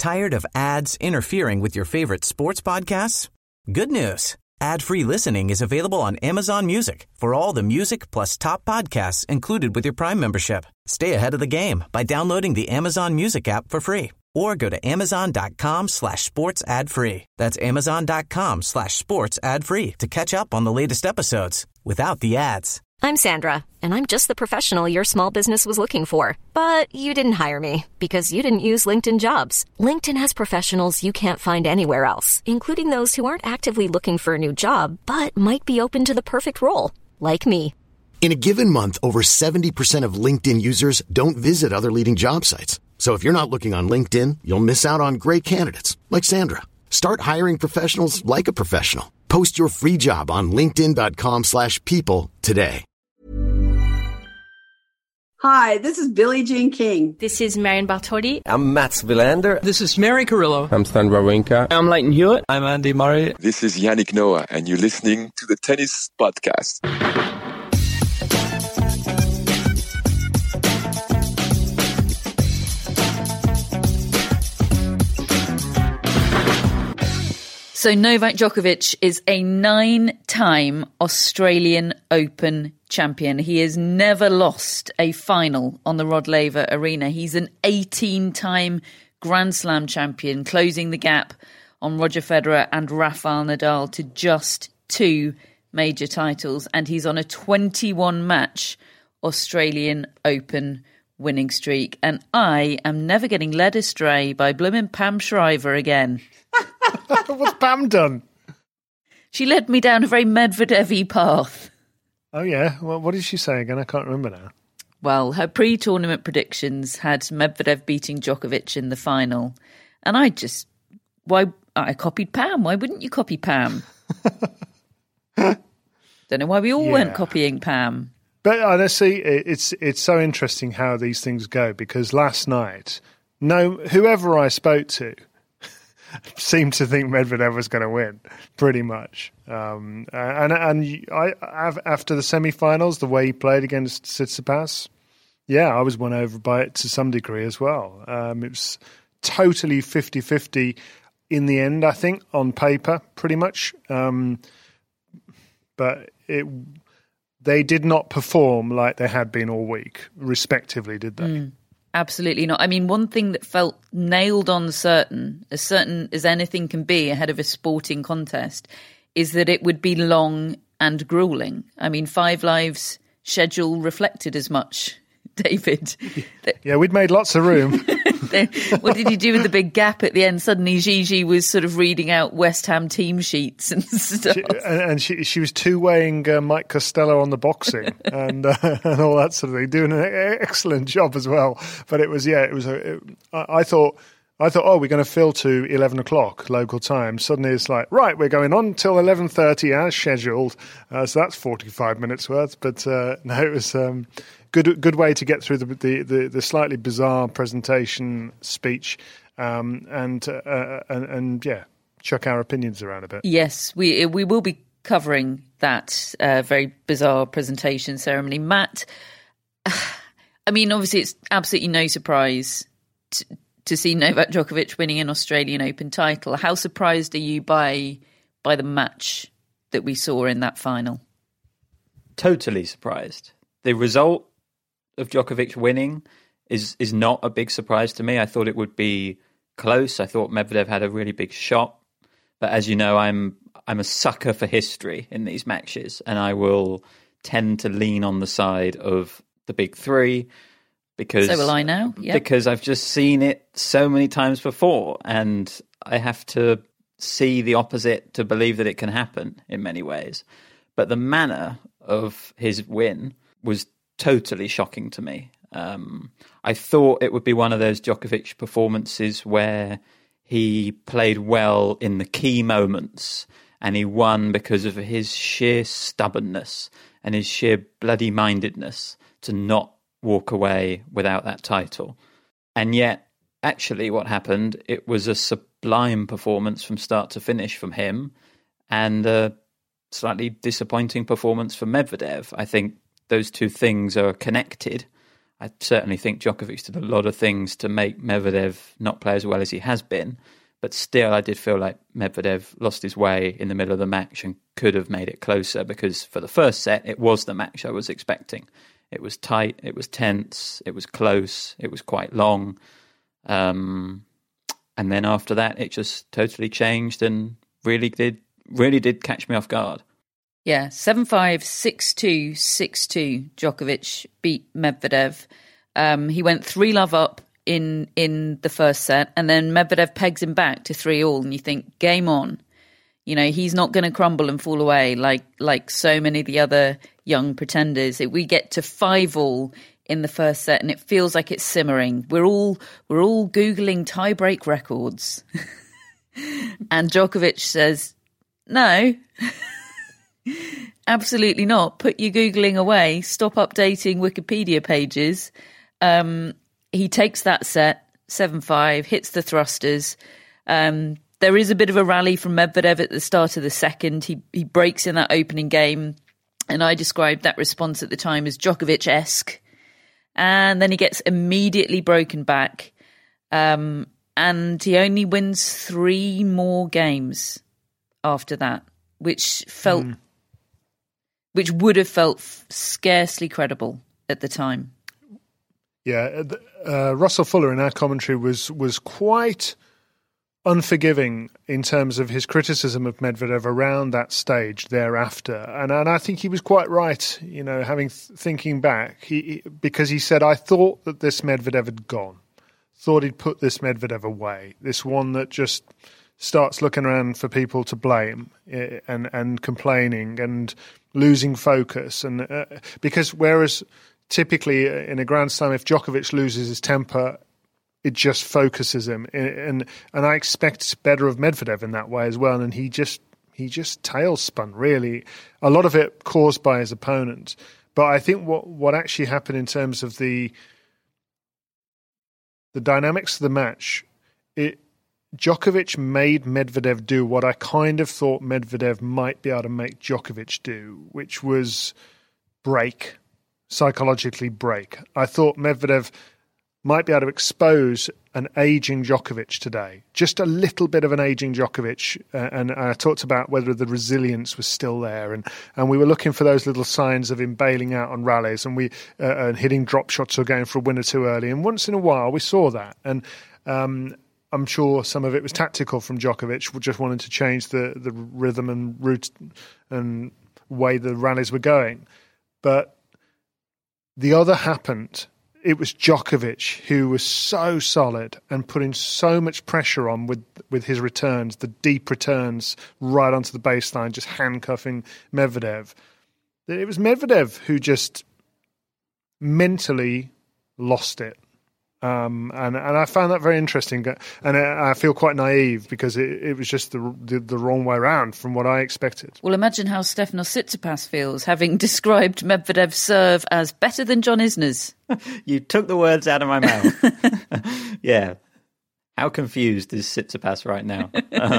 Tired of ads interfering with your favorite sports podcasts? Good news. Ad-free listening is available on Amazon Music for all the music plus top podcasts included with your Prime membership. Stay ahead of the game by downloading the Amazon Music app for free or go to amazon.com/sports ad free. That's amazon.com/sports ad free to catch up on the latest episodes without the ads. I'm Sandra, and I'm just the professional your small business was looking for. But you didn't hire me because you didn't use LinkedIn Jobs. LinkedIn has professionals you can't find anywhere else, including those who aren't actively looking for a new job, but might be open to the perfect role, like me. In a given month, over 70% of LinkedIn users don't visit other leading job sites. So if you're not looking on LinkedIn, you'll miss out on great candidates like Sandra. Start hiring professionals like a professional. Post your free job on linkedin.com/people today. Hi, this is Billie Jean King. This is Marion Bartoli. I'm Mats Wilander. This is Mary Carillo. I'm Stan Wawrinka. I'm Leighton Hewitt. I'm Andy Murray. This is Yannick Noah, and you're listening to the Tennis Podcast. So Novak Djokovic is a 9-time Australian Open champion. He has never lost a final on the Rod Laver Arena. He's an 18-time Grand Slam champion, closing the gap on Roger Federer and Rafael Nadal to just 2 major titles. And he's on a 21-match Australian Open winning streak. And I am never getting led astray by bloomin' Pam Shriver again. What's Pam done? She led me down a very Medvedev-y path. Oh, yeah? Well, what did she say again? I can't remember now. Well, her pre-tournament predictions had Medvedev beating Djokovic in the final. And I copied Pam. Why wouldn't you copy Pam? Don't know why we all weren't copying Pam. But honestly, it's so interesting how these things go, because last night, whoever I spoke to seemed to think Medvedev was going to win, pretty much. And after the semi-finals, the way he played against Tsitsipas, I was won over by it to some degree as well. It was totally 50-50 in the end, I think, on paper, pretty much. But they did not perform like they had been all week, respectively, did they? Absolutely not. I mean, one thing that felt nailed on certain as anything can be ahead of a sporting contest, is that it would be long and grueling. I mean, Five Live's schedule reflected as much, David. Yeah, we'd made lots of room. What did he do with the big gap at the end? Suddenly Gigi was sort of reading out West Ham team sheets and stuff. She was two-weighing Mike Costello on the boxing and all that sort of thing, doing an excellent job as well. But I thought, oh, we're going to fill to 11 o'clock local time. Suddenly it's like, right, we're going on till 11:30 as scheduled. So that's 45 minutes worth. But no, it was good way to get through the slightly bizarre presentation speech and chuck our opinions around a bit. Yes, we will be covering that very bizarre presentation ceremony. Matt, I mean, obviously it's absolutely no surprise to see Novak Djokovic winning an Australian Open title. How surprised are you by the match that we saw in that final? Totally surprised. The result of Djokovic winning is not a big surprise to me. I thought it would be close. I thought Medvedev had a really big shot. But as you know, I'm a sucker for history in these matches, and I will tend to lean on the side of the big three. Because, so will I now. Yep. Because I've just seen it so many times before, and I have to see the opposite to believe that it can happen in many ways. But the manner of his win was totally shocking to me. I thought it would be one of those Djokovic performances where he played well in the key moments, and he won because of his sheer stubbornness and his sheer bloody mindedness to not walk away without that title. And yet, actually what happened, it was a sublime performance from start to finish from him, and a slightly disappointing performance from Medvedev. I think those two things are connected. I certainly think Djokovic did a lot of things to make Medvedev not play as well as he has been. But still, I did feel like Medvedev lost his way in the middle of the match and could have made it closer, because for the first set, it was the match I was expecting. It was tight, it was tense, it was close, it was quite long. And then after that, it just totally changed and really did catch me off guard. Yeah, 7-5, 6-2, 6-2. Djokovic beat Medvedev. He went 3-love up in the first set, and then Medvedev pegs him back to 3-all, and you think, game on. You know, he's not going to crumble and fall away like so many of the other young pretenders. We get to 5-all in the first set, and it feels like it's simmering. We're all Googling tie-break records. And Djokovic says, no, absolutely not. Put your Googling away. Stop updating Wikipedia pages. He takes that set, 7-5, hits the thrusters. There is a bit of a rally from Medvedev at the start of the second. He breaks in that opening game, and I described that response at the time as Djokovic-esque. And then he gets immediately broken back, and he only wins 3 more games after that, which would have felt scarcely credible at the time. Yeah, Russell Fuller in our commentary was quite unforgiving in terms of his criticism of Medvedev around that stage thereafter, and I think he was quite right. You know, thinking back, because he said, I thought that this Medvedev had gone, thought he'd put this Medvedev away, this one that just starts looking around for people to blame and complaining and losing focus, and because whereas typically in a Grand Slam, if Djokovic loses his temper, it just focuses him, and I expect better of Medvedev in that way as well. And he just tail spun, really, a lot of it caused by his opponent. But I think what actually happened in terms of the dynamics of the match, Djokovic made Medvedev do what I kind of thought Medvedev might be able to make Djokovic do, which was psychologically break. I thought Medvedev might be able to expose an aging Djokovic today, just a little bit of an aging Djokovic, and I talked about whether the resilience was still there, and we were looking for those little signs of him bailing out on rallies and hitting drop shots or going for a winner too early, and once in a while we saw that, and I'm sure some of it was tactical from Djokovic, who just wanted to change the rhythm and route and way the rallies were going, but the other happened. It was Djokovic who was so solid and putting so much pressure on with his returns, the deep returns right onto the baseline, just handcuffing Medvedev. It was Medvedev who just mentally lost it. And I found that very interesting, and I feel quite naive because it was just the wrong way around from what I expected. Well, imagine how Stefanos Tsitsipas feels, having described Medvedev's serve as better than John Isner's. You took the words out of my mouth. Yeah. How confused is Tsitsipas right now?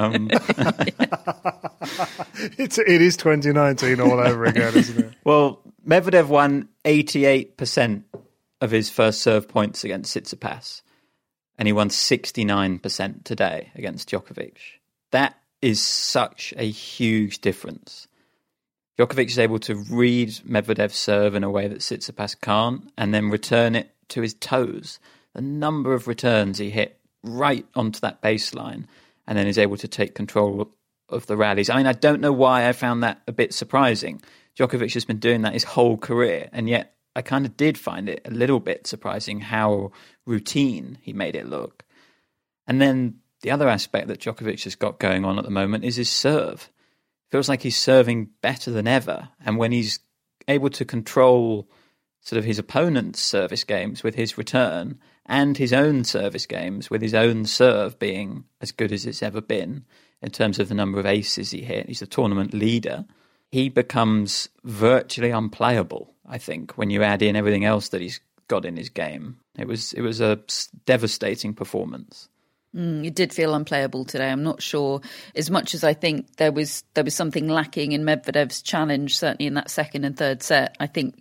It is 2019 all over again, isn't it? Well, Medvedev won 88% of his first serve points against Tsitsipas, and he won 69% today against Djokovic. That is such a huge difference. Djokovic is able to read Medvedev's serve in a way that Tsitsipas can't, and then return it to his toes. The number of returns he hit right onto that baseline, and then is able to take control of the rallies. I mean, I don't know why I found that a bit surprising. Djokovic has been doing that his whole career, and yet I kind of did find it a little bit surprising how routine he made it look. And then the other aspect that Djokovic has got going on at the moment is his serve. Feels like he's serving better than ever. And when he's able to control sort of his opponent's service games with his return and his own service games with his own serve being as good as it's ever been in terms of the number of aces he hit, he's the tournament leader, he becomes virtually unplayable, I think, when you add in everything else that he's got in his game. It was a devastating performance. It did feel unplayable today. I'm not sure, as much as I think there was something lacking in Medvedev's challenge, certainly in that second and third set. I think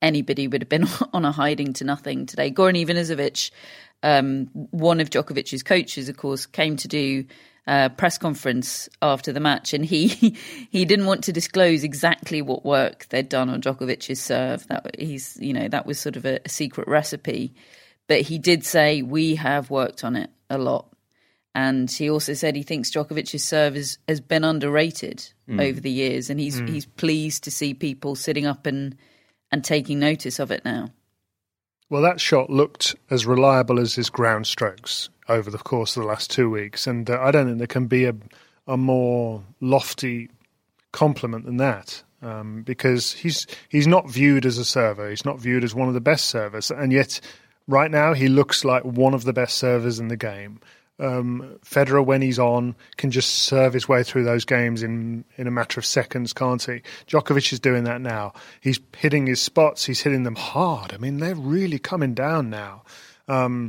anybody would have been on a hiding to nothing today. Goran Ivanisevic, one of Djokovic's coaches, of course, came to do a press conference after the match, and he didn't want to disclose exactly what work they'd done on Djokovic's serve. That was sort of a secret recipe, but he did say we have worked on it a lot. And he also said he thinks Djokovic's serve has been underrated over the years, and he's pleased to see people sitting up and taking notice of it now. Well, that shot looked as reliable as his ground strokes over the course of the last 2 weeks, and I don't think there can be a more lofty compliment than that, because he's not viewed as a server. He's not viewed as one of the best servers, and yet right now he looks like one of the best servers in the game. Federer, when he's on, can just serve his way through those games in a matter of seconds, can't he? Djokovic is doing that now. He's hitting his spots. He's hitting them hard. I mean, they're really coming down now. And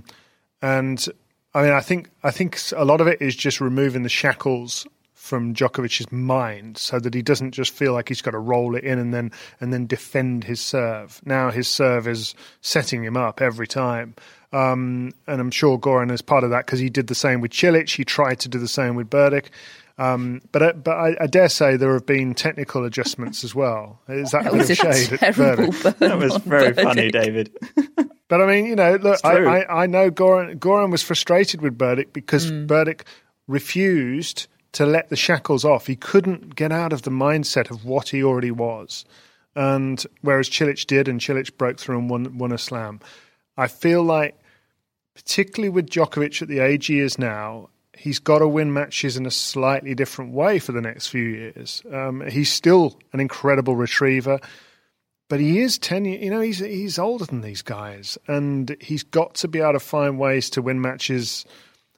I mean, I think a lot of it is just removing the shackles from Djokovic's mind, so that he doesn't just feel like he's got to roll it in and then defend his serve. Now his serve is setting him up every time. And I'm sure Goran is part of that, because he did the same with Cilic. He tried to do the same with Berdych. But I dare say there have been technical adjustments as well. Is that a bit of shade at Berdych? That was very funny, David. But I mean, look, I know Goran was frustrated with Berdych because Berdych refused to let the shackles off. He couldn't get out of the mindset of what he already was. And whereas Cilic did, and Cilic broke through and won a slam. I feel like, particularly with Djokovic at the age he is now, he's got to win matches in a slightly different way for the next few years. He's still an incredible retriever, but he is 10 years, he's older than these guys, and he's got to be able to find ways to win matches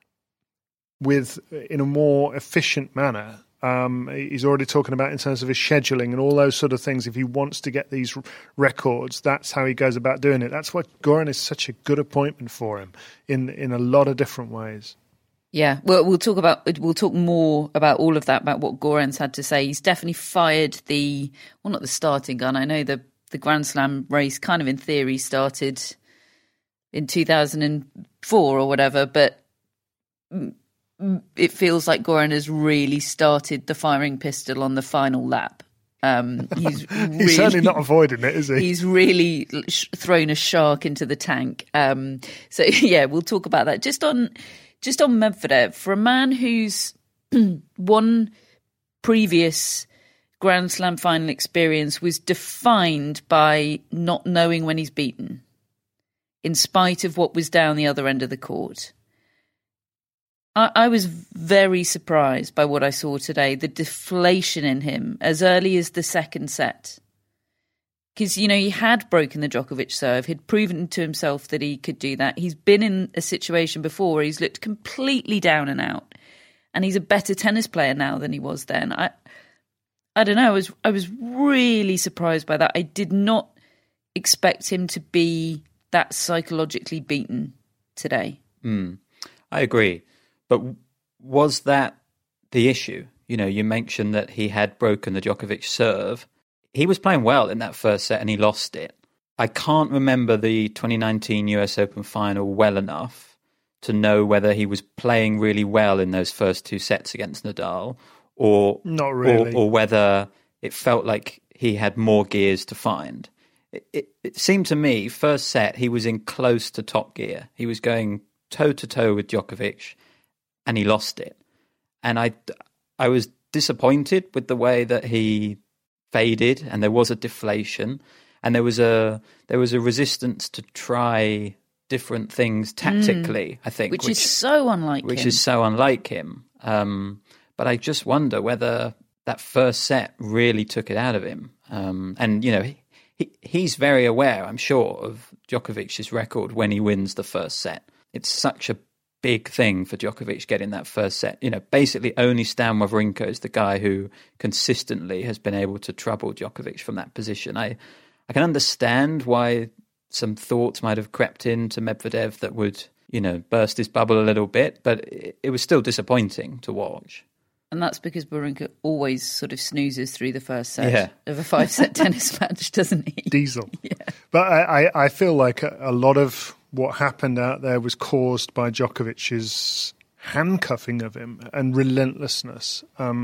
in a more efficient manner. He's already talking about in terms of his scheduling and all those sort of things. If he wants to get these records, that's how he goes about doing it. That's why Goran is such a good appointment for him in a lot of different ways. Yeah, well, we'll talk more about all of that, about what Goran's had to say. He's definitely fired not the starting gun. I know the Grand Slam race kind of in theory started in 2004 or whatever, but it feels like Goran has really started the firing pistol on the final lap. He's certainly not avoiding it, is he? He's really thrown a shark into the tank. So yeah, we'll talk about that. Just on Medvedev, for a man who's one previous Grand Slam final experience was defined by not knowing when he's beaten, in spite of what was down the other end of the court. I was very surprised by what I saw today, the deflation in him as early as the second set. Because, he had broken the Djokovic serve. He'd proven to himself that he could do that. He's been in a situation before where he's looked completely down and out. And he's a better tennis player now than he was then. I don't know. I was really surprised by that. I did not expect him to be that psychologically beaten today. I agree. But was that the issue? You mentioned that he had broken the Djokovic serve. He was playing well in that first set and he lost it. I can't remember the 2019 US Open final well enough to know whether he was playing really well in those first two sets against Nadal or not really, or whether it felt like he had more gears to find. It seemed to me, first set, he was in close to top gear. He was going toe-to-toe with Djokovic, and he lost it. And I was disappointed with the way that he faded, and there was a deflation, and there was a resistance to try different things tactically, I think. Which is so unlike him. Which is so unlike him. But I just wonder whether that first set really took it out of him. And, he's very aware, I'm sure, of Djokovic's record when he wins the first set. It's such a big thing for Djokovic getting that first set. Basically only Stan Wawrinka is the guy who consistently has been able to trouble Djokovic from that position. I can understand why some thoughts might have crept into Medvedev that would, burst his bubble a little bit, but it was still disappointing to watch. And that's because Wawrinka always sort of snoozes through the first set of a 5-set tennis match, doesn't he? Diesel. Yeah. But I feel like a lot of what happened out there was caused by Djokovic's handcuffing of him and relentlessness.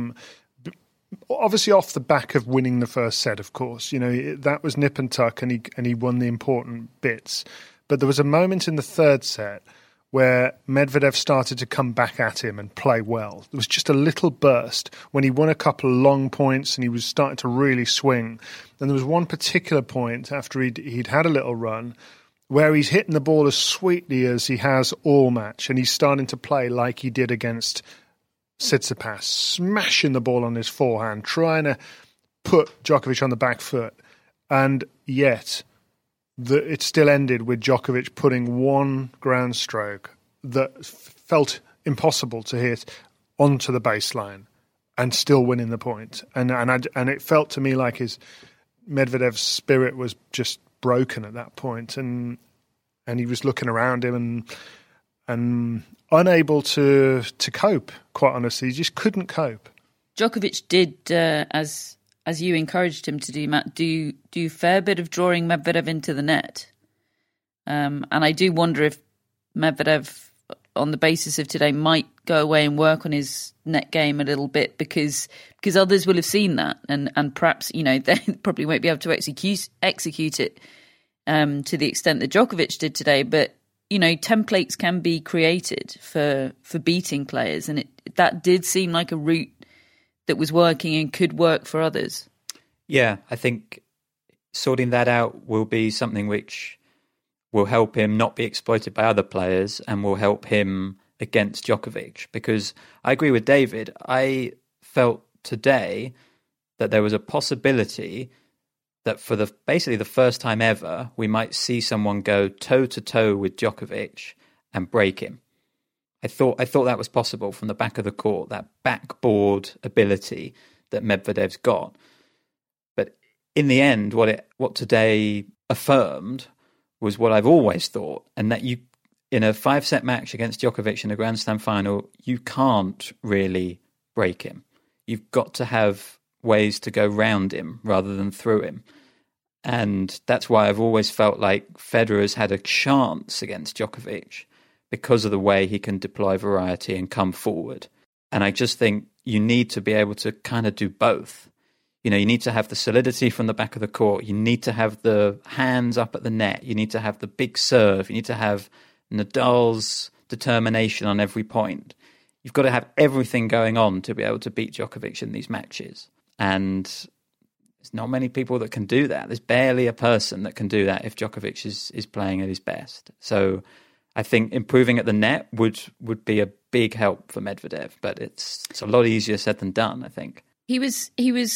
Obviously off the back of winning the first set, of course. You know, that was nip and tuck, and he won the important bits. But there was a moment in the third set where Medvedev started to come back at him and play well. There was just a little burst when he won a couple of long points and he was starting to really swing. And there was one particular point after he'd had a little run where he's hitting the ball as sweetly as he has all match, and he's starting to play like he did against Tsitsipas, smashing the ball on his forehand, trying to put Djokovic on the back foot. And yet it still ended with Djokovic putting one ground stroke that felt impossible to hit onto the baseline and still winning the point. And it felt to me like Medvedev's spirit was just broken at that point, and he was looking around him and unable to cope. Quite honestly, he just couldn't cope. Djokovic did, as you encouraged him to do, Matt, do a fair bit of drawing Medvedev into the net. And I do wonder if Medvedev, on the basis of today, might go away and work on his net game a little bit, because others will have seen that, and perhaps, you know, they probably won't be able to execute it to the extent that Djokovic did today. But, you know, templates can be created for beating players, and that did seem like a route that was working and could work for others. Yeah, I think sorting that out will be something which will help him not be exploited by other players and will help him against Djokovic. Because I agree with David. I felt today that there was a possibility that for basically the first time ever, we might see someone go toe-to-toe with Djokovic and break him. I thought that was possible from the back of the court, that backboard ability that Medvedev's got. But in the end, what today affirmed was what I've always thought, and that you, in a 5-set match against Djokovic in a Grand Slam final, you can't really break him. You've got to have ways to go round him rather than through him. And that's why I've always felt like Federer's had a chance against Djokovic, because of the way he can deploy variety and come forward. And I just think you need to be able to kind of do both. You know, you need to have the solidity from the back of the court. You need to have the hands up at the net. You need to have the big serve. You need to have Nadal's determination on every point. You've got to have everything going on to be able to beat Djokovic in these matches. And there's not many people that can do that. There's barely a person that can do that if Djokovic is playing at his best. So I think improving at the net would be a big help for Medvedev, but it's a lot easier said than done, I think. He was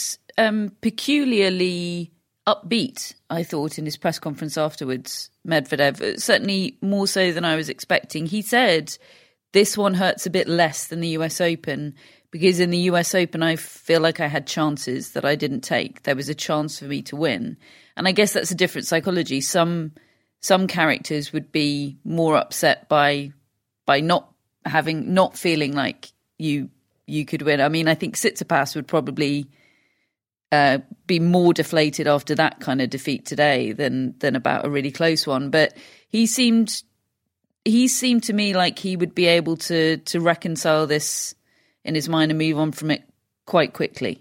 peculiarly upbeat, I thought, in his press conference afterwards, Medvedev, certainly more so than I was expecting. He said, this one hurts a bit less than the US Open, because in the US Open I feel like I had chances that I didn't take. There was a chance for me to win. And I guess that's a different psychology. Some characters would be more upset by not feeling like you could win. I mean, I think Tsitsipas would probably be more deflated after that kind of defeat today than about a really close one. But he seemed to me like he would be able to reconcile this in his mind and move on from it quite quickly.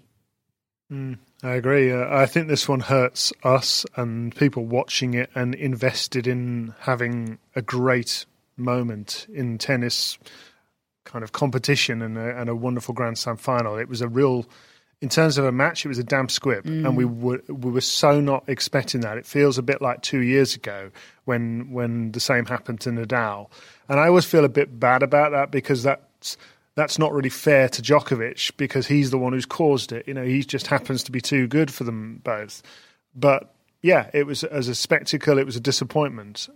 I agree. I think this one hurts us and people watching it and invested in having a great moment in tennis kind of competition and a wonderful Grand Slam final. It was a real, in terms of a match, it was a damp squib, and we were so not expecting that. It feels a bit like 2 years ago when the same happened to Nadal, and I always feel a bit bad about that, because that's not really fair to Djokovic, because he's the one who's caused it. You know, he just happens to be too good for them both. But yeah, it was, as a spectacle, it was a disappointment.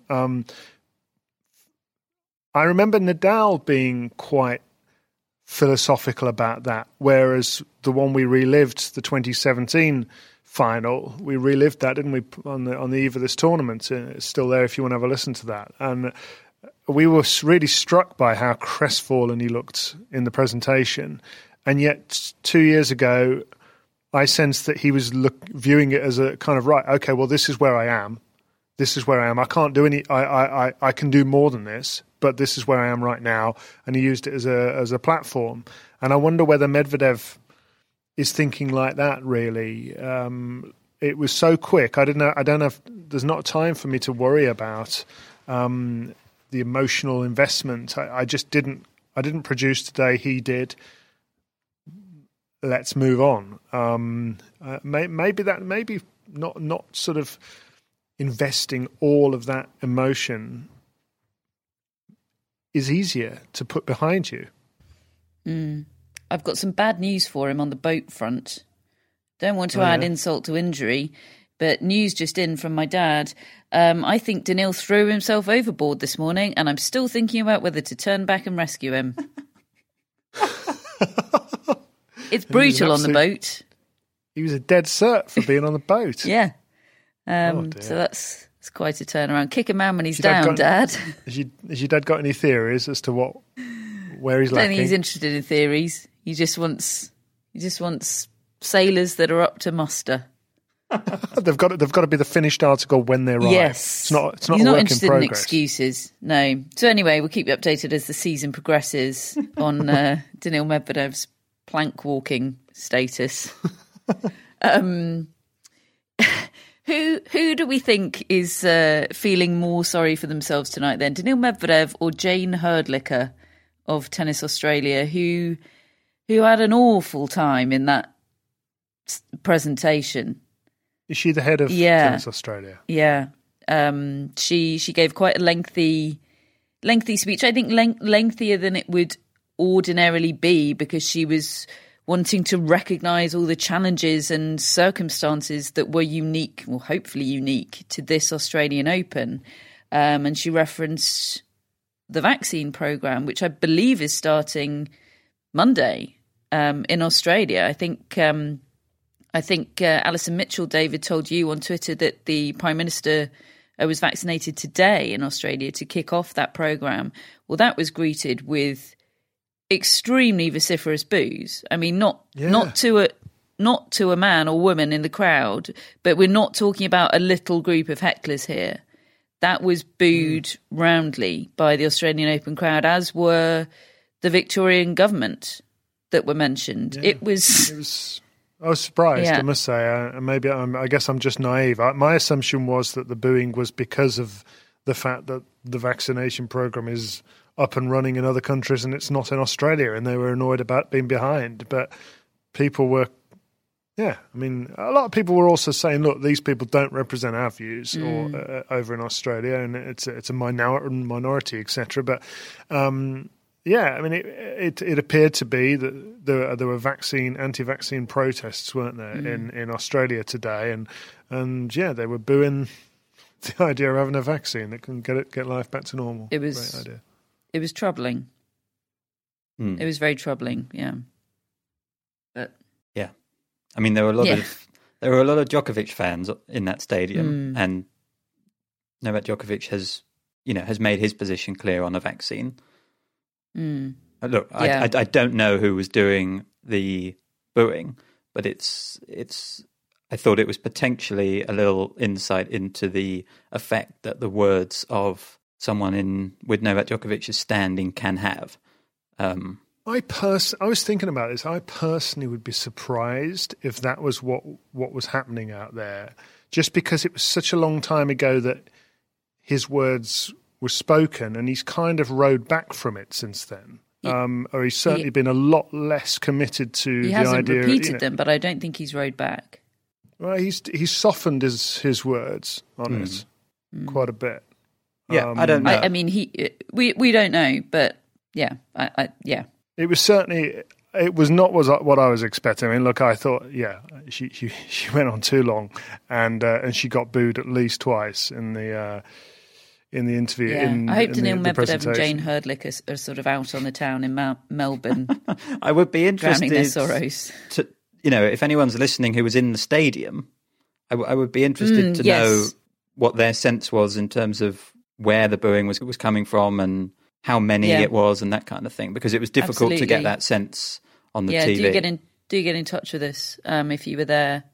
I remember Nadal being quite philosophical about that, whereas the one we relived, the 2017 final, we relived that, didn't we, on the eve of this tournament? It's still there if you want to have a listen to that. And we were really struck by how crestfallen he looked in the presentation. And yet 2 years ago, I sensed that he was viewing it as a kind of, right, okay, well, this is where I am. This is where I am. I can't do any. I can do more than this, but this is where I am right now. And he used it as a platform. And I wonder whether Medvedev is thinking like that. Really, it was so quick. I don't know. There's not time for me to worry about the emotional investment. I just didn't. I didn't produce today. He did. Let's move on. Maybe not sort of investing all of that emotion is easier to put behind you. I've got some bad news for him on the boat front. Don't want to add insult to injury, but news just in from my dad. I think Daniil threw himself overboard this morning, and I'm still thinking about whether to turn back and rescue him. It's brutal on the boat. He was a dead cert for being on the boat. Yeah. So that's quite a turnaround. Kick a man when he's down, Dad. Has your dad got any theories as to where he's lacking? I don't think he's interested in theories. He just wants sailors that are up to muster. They've got to be the finished article when they arrive. Yes, it's not he's a not work interested in progress. in excuses. No. So anyway, we'll keep you updated as the season progresses on Daniil Medvedev's plank walking status. Who do we think is feeling more sorry for themselves tonight then? Daniil Medvedev or Jane Herdlicke of Tennis Australia, who had an awful time in that presentation? Is she the head of Tennis Australia? Yeah. She gave quite a lengthy speech. I think lengthier than it would ordinarily be, because she was wanting to recognise all the challenges and circumstances that were unique, or hopefully unique, to this Australian Open. And she referenced the vaccine programme, which I believe is starting Monday in Australia. I think Alison Mitchell, David, told you on Twitter that the Prime Minister was vaccinated today in Australia to kick off that programme. Well, that was greeted with extremely vociferous boos. I mean, not to a man or woman in the crowd, but we're not talking about a little group of hecklers here. That was booed roundly by the Australian Open crowd, as were the Victorian government that were mentioned. Yeah. It was. I was surprised, I must say. I guess I'm just naive. My assumption was that the booing was because of the fact that the vaccination program is up and running in other countries and it's not in Australia, and they were annoyed about being behind. But people were, a lot of people were also saying, look, these people don't represent our views or over in Australia, and it's a minority, etc. But it appeared to be that there were anti-vaccine protests, weren't there, in Australia today, and they were booing the idea of having a vaccine that can get life back to normal. It was great idea. It was troubling. It was very troubling. Yeah, but yeah, I mean there were a lot of Djokovic fans in that stadium, and Novak Djokovic has made his position clear on the vaccine. Look, I don't know who was doing the booing, but it's. I thought it was potentially a little insight into the effect that the words of someone with Novak Djokovic's standing can have. I was thinking about this. I personally would be surprised if that was what was happening out there, just because it was such a long time ago that his words were spoken, and he's kind of rode back from it since then. Or he's certainly been a lot less committed to the idea. He hasn't repeated them, but I don't think he's rode back. Well, he's softened his words on it quite a bit. Yeah, I don't know. I mean, we don't know, but yeah, It was certainly. It was not what I was expecting. I mean, look, I thought, she went on too long, and she got booed at least twice in the interview. Yeah. I hope Daniil Medvedev and Jane Herdlicke are sort of out on the town in Melbourne. I would be interested drowning their sorrows. If anyone's listening who was in the stadium, I would be interested to know what their sense was in terms of where the booing was coming from and how many it was and that kind of thing, because it was difficult to get that sense on the TV. TV. Do get in touch with us if you were there.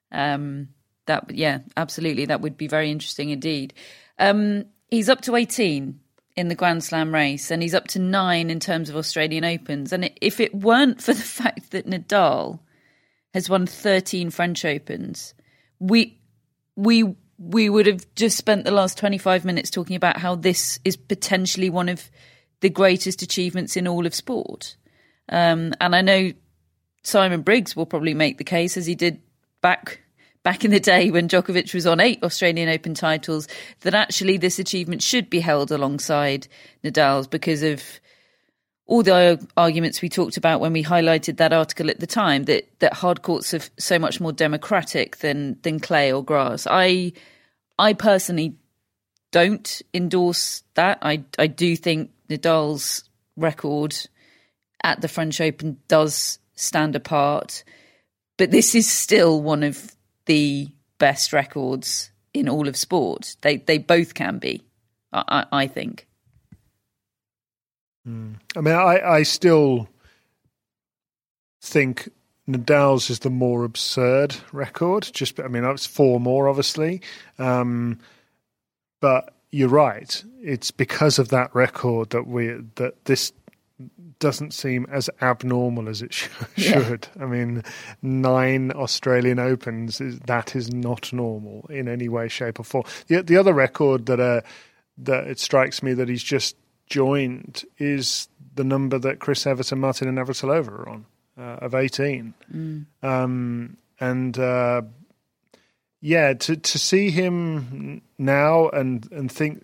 Absolutely, that would be very interesting indeed. He's up to 18 in the Grand Slam race, and he's up to 9 in terms of Australian Opens. And if it weren't for the fact that Nadal has won 13 French Opens, we would have just spent the last 25 minutes talking about how this is potentially one of the greatest achievements in all of sport. And I know Simon Briggs will probably make the case, as he did back in the day when Djokovic was on 8 Australian Open titles, that actually this achievement should be held alongside Nadal's because of all the arguments we talked about when we highlighted that article at the time, that hard courts are so much more democratic than clay or grass. I personally don't endorse that. I do think Nadal's record at the French Open does stand apart, but this is still one of the best records in all of sport. They both can be, I think. I mean, I still think Nadal's is the more absurd record. It's 4 more, obviously. But you're right. It's because of that record that this doesn't seem as abnormal as it should. Yeah. I mean, 9 Australian Opens, that is not normal in any way, shape or form. The other record that it strikes me that he's just joined is the number that Chris Evert and Martina Navratilova are on, of 18. To see him now and think...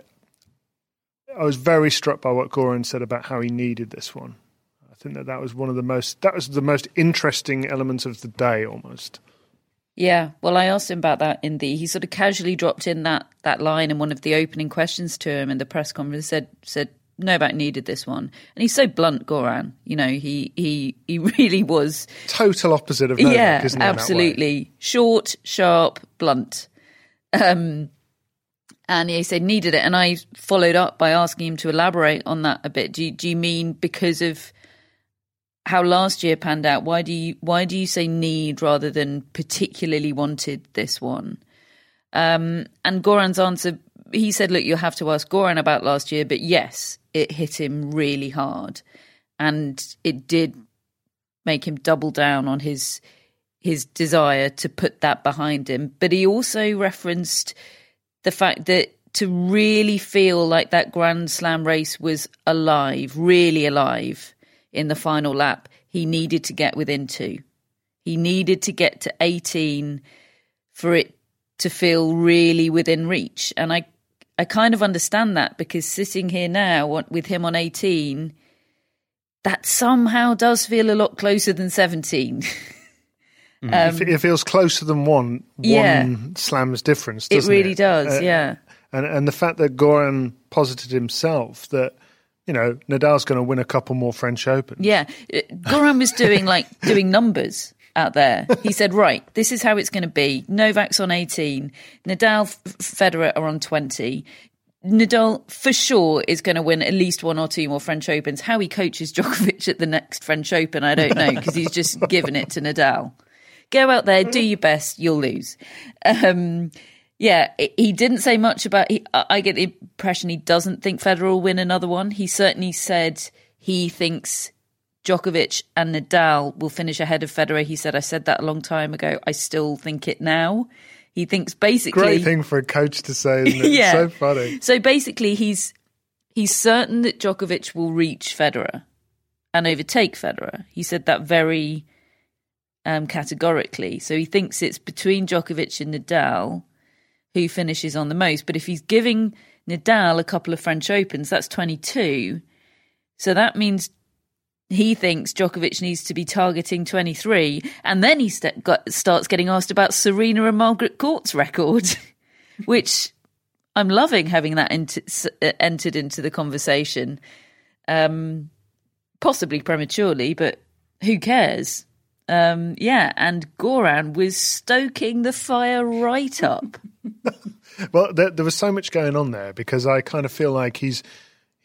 I was very struck by what Goran said about how he needed this one. I think that was the most interesting element of the day, almost. Yeah, well, I asked him about that he sort of casually dropped in that line in one of the opening questions to him in the press conference, said Novak needed this one. And he's so blunt, Goran. You know, he really was... Total opposite of Novak, isn't he? Absolutely. Short, sharp, blunt. And he said needed it. And I followed up by asking him to elaborate on that a bit. Do you mean because of how last year panned out? Why do you say need rather than particularly wanted this one? And Goran's answer, he said, look, you'll have to ask Goran about last year, but yes, it hit him really hard. And it did make him double down on his desire to put that behind him. But he also referenced the fact that to really feel like that Grand Slam race was alive, really alive in the final lap, he needed to get within 2. He needed to get to 18 for it to feel really within reach. And I kind of understand that, because sitting here now with him on 18, that somehow does feel a lot closer than 17. It feels closer than one slam's difference, doesn't it? It really does, yeah. And the fact that Goran posited himself that, you know, Nadal's going to win a couple more French Opens. Yeah, Goran was doing numbers out there. He said, right, this is how it's going to be. Novak's on 18, Nadal, Federer are on 20. Nadal, for sure, is going to win at least 1 or 2 more French Opens. How he coaches Djokovic at the next French Open, I don't know, because he's just given it to Nadal. Go out there, do your best, you'll lose. He didn't say much about... I get the impression he doesn't think Federer will win another one. He certainly said he thinks Djokovic and Nadal will finish ahead of Federer. He said, I said that a long time ago. I still think it now. He thinks basically... Great thing for a coach to say, isn't it? Yeah. It's so funny. So basically he's certain that Djokovic will reach Federer and overtake Federer. He said that very... categorically. So he thinks it's between Djokovic and Nadal who finishes on the most. But if he's giving Nadal a couple of French Opens, that's 22. So that means he thinks Djokovic needs to be targeting 23. And then he starts getting asked about Serena and Margaret Court's record, which I'm loving having that entered into the conversation. Possibly prematurely, but who cares? And Goran was stoking the fire right up. Well, there was so much going on there, because I kind of feel like he's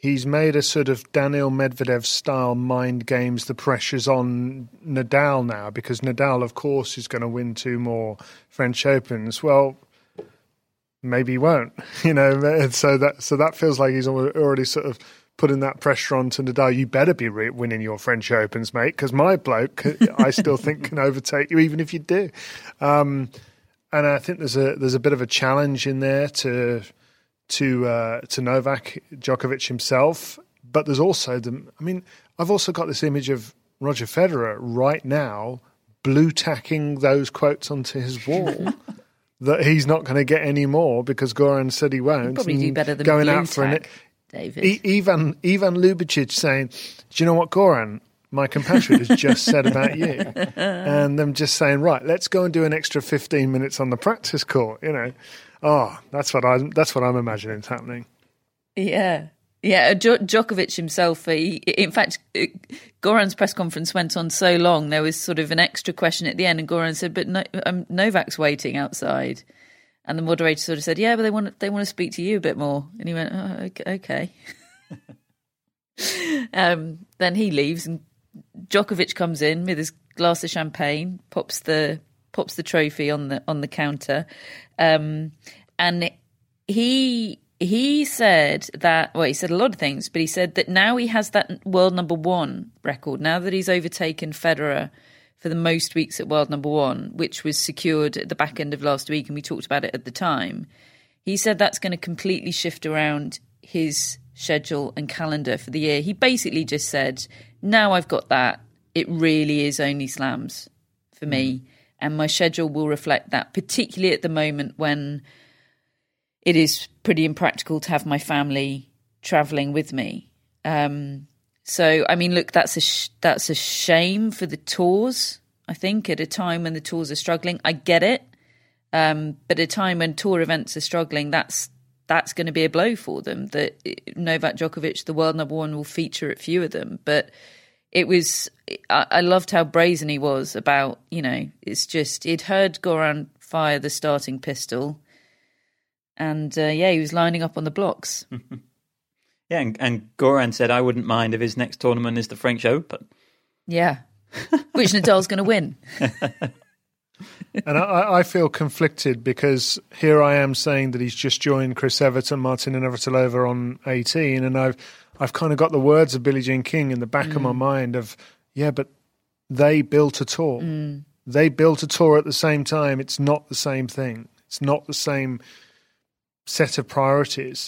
he's made a sort of Daniil Medvedev style mind games. The pressure's on Nadal now because Nadal, of course, is going to win 2 more French Opens. Well, maybe he won't, So that feels like he's already sort of putting that pressure on to Nadal. You better be winning your French Opens, mate, because my bloke, I still think, can overtake you even if you do. And I think there's a bit of a challenge in there to Novak Djokovic himself, but there's also I've also got this image of Roger Federer right now blue tacking those quotes onto his wall that he's not going to get any more because Goran said he won't. He'd probably do better than going blue out for tack, David. Ivan Lubicic saying, "Do you know what, Goran? My compatriot has just said about you," and them just saying, "Right, let's go and do an extra 15 minutes on the practice court." Oh, that's what I'm imagining is happening. Yeah. Djokovic himself. In fact, Goran's press conference went on so long. There was sort of an extra question at the end, and Goran said, "But Novak's waiting outside." And the moderator sort of said, "Yeah, but they want to speak to you a bit more." And he went, "Oh, okay." Then he leaves, and Djokovic comes in with his glass of champagne, pops the trophy on the counter, and he said that, well, he said a lot of things, but he said that now he has that world number 1 record. Now that he's overtaken Federer for the most weeks at world number 1, which was secured at the back end of last week, and we talked about it at the time, he said that's going to completely shift around his schedule and calendar for the year. He basically just said, now I've got that, it really is only slams for me, and my schedule will reflect that, particularly at the moment when it is pretty impractical to have my family travelling with me. So, I mean, look, that's a shame for the tours, I think, at a time when the tours are struggling. I get it. But at a time when tour events are struggling, that's going to be a blow for them, that Novak Djokovic, the world number 1, will feature at few of them. But I loved how brazen he was about, it's just, he'd heard Goran fire the starting pistol. And he was lining up on the blocks. Yeah, and Goran said, I wouldn't mind if his next tournament is the French Open. Yeah, which Nadal's going to win. And I feel conflicted because here I am saying that he's just joined Chris Evert and Martina Navratilova on 18, and I've kind of got the words of Billie Jean King in the back of my mind of, but they built a tour. They built a tour at the same time. It's not the same thing. It's not the same set of priorities.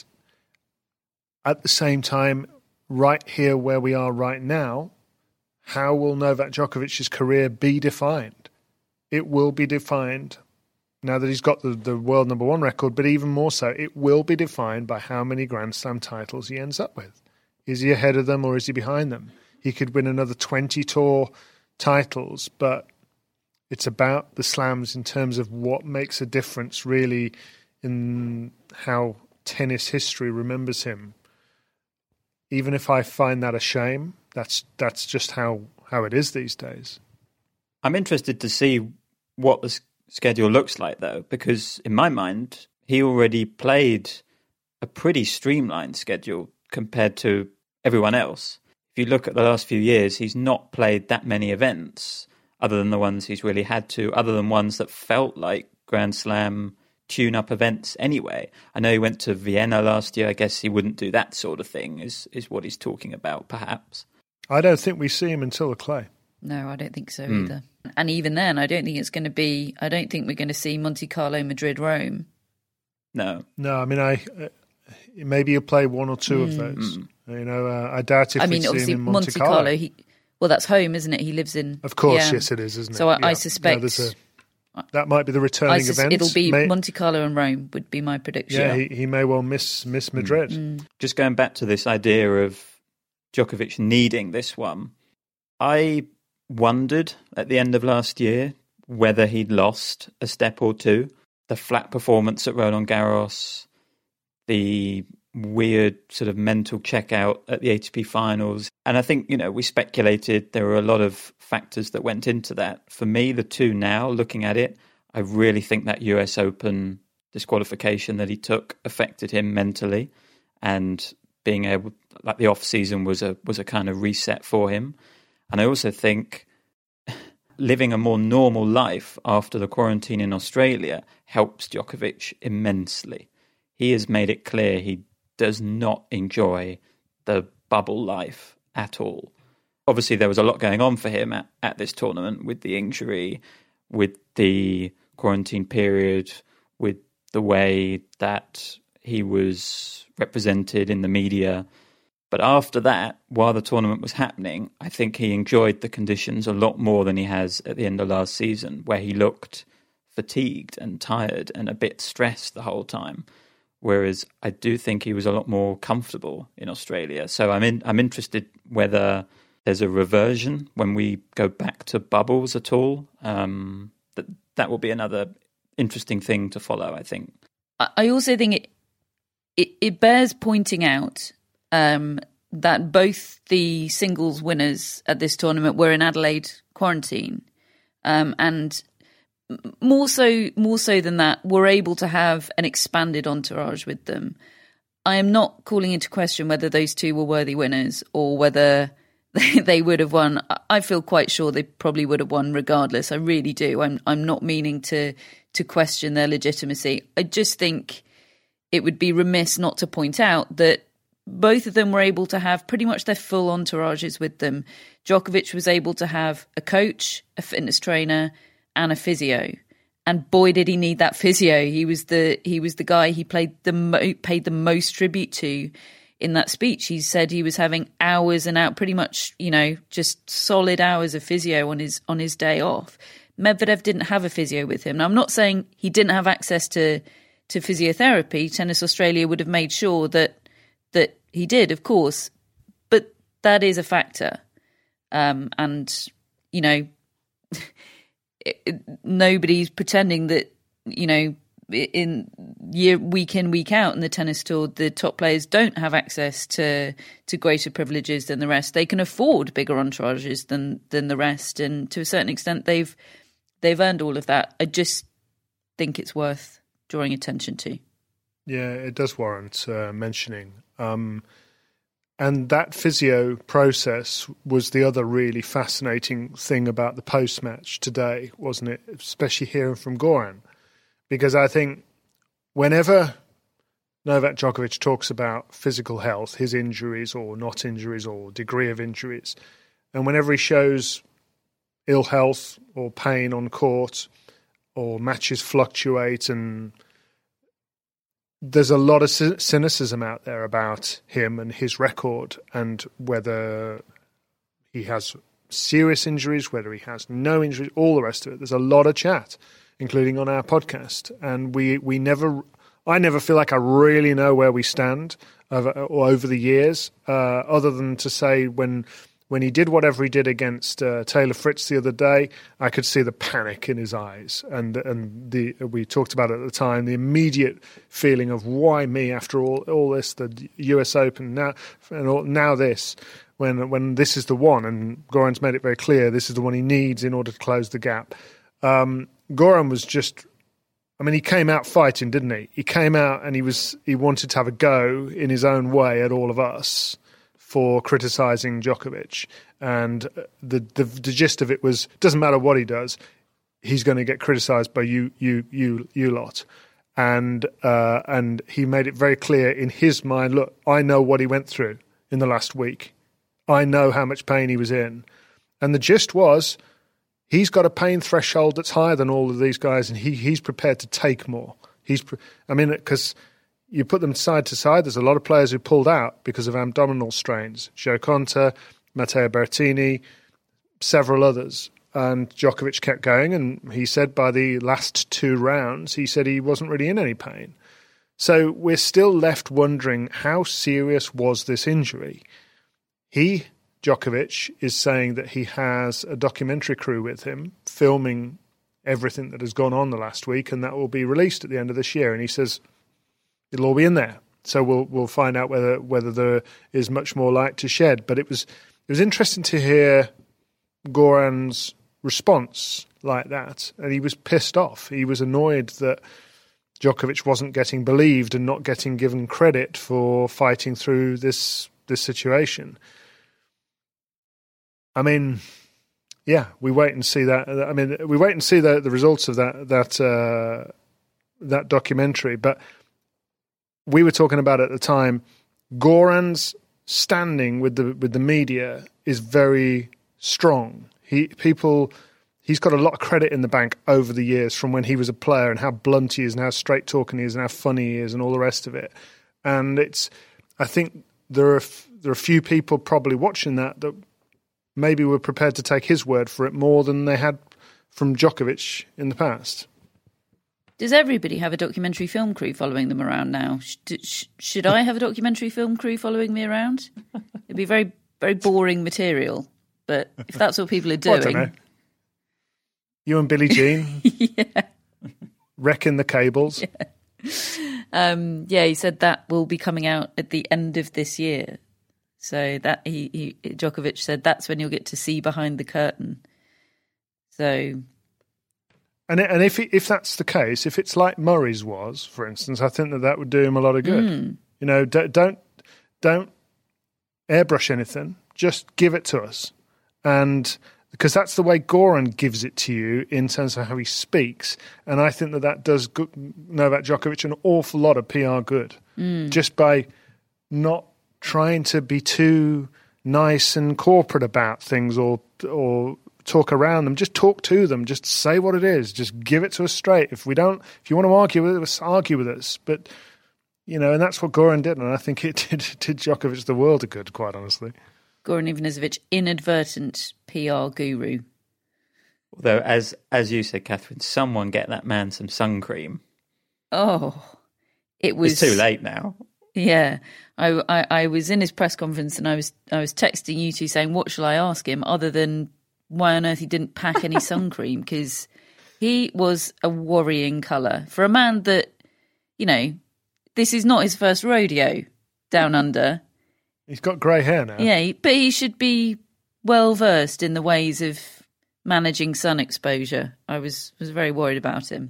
At the same time, right here where we are right now, how will Novak Djokovic's career be defined? It will be defined now that he's got the world number 1 record, but even more so, it will be defined by how many Grand Slam titles he ends up with. Is he ahead of them or is he behind them? He could win another 20 tour titles, but it's about the slams in terms of what makes a difference really in how tennis history remembers him. Even if I find that a shame, that's just how it is these days. I'm interested to see what the schedule looks like, though, because in my mind, he already played a pretty streamlined schedule compared to everyone else. If you look at the last few years, he's not played that many events other than the ones he's really had to, other than ones that felt like Grand Slam tune-up events anyway. I know he went to Vienna last year. I guess he wouldn't do that sort of thing, is what he's talking about, perhaps. I don't think we see him until the clay. No, I don't think so either. And even then, I don't think we're going to see Monte Carlo, Madrid, Rome. No, I mean, maybe he'll play 1 or 2 of those. I doubt if we see him in Monte Carlo. That's home, isn't it? He lives in... Of course, yes, it is, isn't it? So I suspect... that might be the returning event. It'll be Monte Carlo and Rome would be my prediction. Yeah, he may well miss Madrid. Just going back to this idea of Djokovic needing this one, I wondered at the end of last year whether he'd lost a step or two. The flat performance at Roland Garros, the weird sort of mental checkout at the ATP finals. And I think, we speculated there were a lot of factors that went into that. For me, the two now, looking at it, I really think that US Open disqualification that he took affected him mentally. And being able, like the off season was a kind of reset for him. And I also think living a more normal life after the quarantine in Australia helps Djokovic immensely. He has made it clear he does not enjoy the bubble life at all. Obviously, there was a lot going on for him at this tournament, with the injury, with the quarantine period, with the way that he was represented in the media. But after that, while the tournament was happening, I think he enjoyed the conditions a lot more than he has at the end of last season, where he looked fatigued and tired and a bit stressed the whole time. Whereas I do think he was a lot more comfortable in Australia. So I'm interested whether there's a reversion when we go back to bubbles at all. That will be another interesting thing to follow, I think. I also think it bears pointing out that both the singles winners at this tournament were in Adelaide quarantine, and more so than that, were able to have an expanded entourage with them. I am not calling into question whether those two were worthy winners or whether they would have won. I feel quite sure they probably would have won regardless. I really do. I'm not meaning to question their legitimacy. I just think it would be remiss not to point out that both of them were able to have pretty much their full entourages with them. Djokovic was able to have a coach, a fitness trainer, and a physio. And boy, did he need that physio. He was the guy he paid the most tribute to in that speech. He said he was having hours and out, pretty much, just solid hours of physio on his day off. Medvedev didn't have a physio with him. Now, I'm not saying he didn't have access to physiotherapy. Tennis Australia would have made sure that he did, of course, but that is a factor. Nobody's pretending that, in week in, week out in the tennis tour, the top players don't have access to greater privileges than the rest. They can afford bigger entourages than the rest, and to a certain extent, they've earned all of that. I just think it's worth drawing attention to. Yeah, it does warrant mentioning. And that physio process was the other really fascinating thing about the post-match today, wasn't it? Especially hearing from Goran. Because I think whenever Novak Djokovic talks about physical health, his injuries or not injuries or degree of injuries, and whenever he shows ill health or pain on court or matches fluctuate, and there's a lot of cynicism out there about him and his record and whether he has serious injuries, whether he has no injuries, all the rest of it. There's a lot of chat, including on our podcast. And I never feel like I really know where we stand over the years, other than to say when he did whatever he did against Taylor Fritz the other day, I could see the panic in his eyes. And we talked about it at the time, the immediate feeling of why me after all this, the US Open, now this, when this is the one, and Goran's made it very clear, this is the one he needs in order to close the gap. Goran was just, he came out fighting, didn't he? He came out and he wanted to have a go in his own way at all of us for criticising Djokovic, and the gist of it was, doesn't matter what he does, he's going to get criticised by you lot, and he made it very clear in his mind. Look, I know what he went through in the last week. I know how much pain he was in, and the gist was he's got a pain threshold that's higher than all of these guys, and he's prepared to take more. Because you put them side to side, there's a lot of players who pulled out because of abdominal strains. Jo Konta, Matteo Berrettini, several others. And Djokovic kept going, and he said by the last two rounds, he said he wasn't really in any pain. So we're still left wondering, how serious was this injury? Djokovic, is saying that he has a documentary crew with him filming everything that has gone on the last week, and that will be released at the end of this year. And he says it'll all be in there. So we'll find out whether there is much more light to shed. But it was interesting to hear Goran's response like that, and he was pissed off. He was annoyed that Djokovic wasn't getting believed and not getting given credit for fighting through this situation. I mean, yeah, we wait and see that. I mean, we wait and see the results of that documentary. But we were talking about at the time, Goran's standing with the media is very strong. He's got a lot of credit in the bank over the years from when he was a player and how blunt he is and how straight talking he is and how funny he is and all the rest of it. And I think there are a few people probably watching that maybe were prepared to take his word for it more than they had from Djokovic in the past. Does everybody have a documentary film crew following them around now? Should I have a documentary film crew following me around? It'd be very, very boring material. But if that's what people are doing... Well, I don't know. You and Billie Jean? Yeah. Wrecking the cables? Yeah. He said that will be coming out at the end of this year. So that Djokovic said that's when you'll get to see behind the curtain. So... And if that's the case, if it's like Murray's was, for instance, I think that would do him a lot of good. You know, don't airbrush anything. Just give it to us. And because that's the way Goran gives it to you in terms of how he speaks. And I think that does Novak Djokovic an awful lot of PR good. Just by not trying to be too nice and corporate about things or talk around them. Just talk to them. Just say what it is. Just give it to us straight. If you want to argue with us, argue with us. But, you know, and that's what Goran did. And I think it did Djokovic the world of good, quite honestly. Goran Ivanisevic, inadvertent PR guru. Although, as you said, Catherine, someone get that man some sun cream. Oh, it's too late now. Yeah, I was in his press conference and I was texting you two saying, what shall I ask him other than why on earth he didn't pack any sun cream? Because he was a worrying colour for a man that, you know, this is not his first rodeo down under. He's got grey hair now. Yeah, but he should be well versed in the ways of managing sun exposure. I was very worried about him.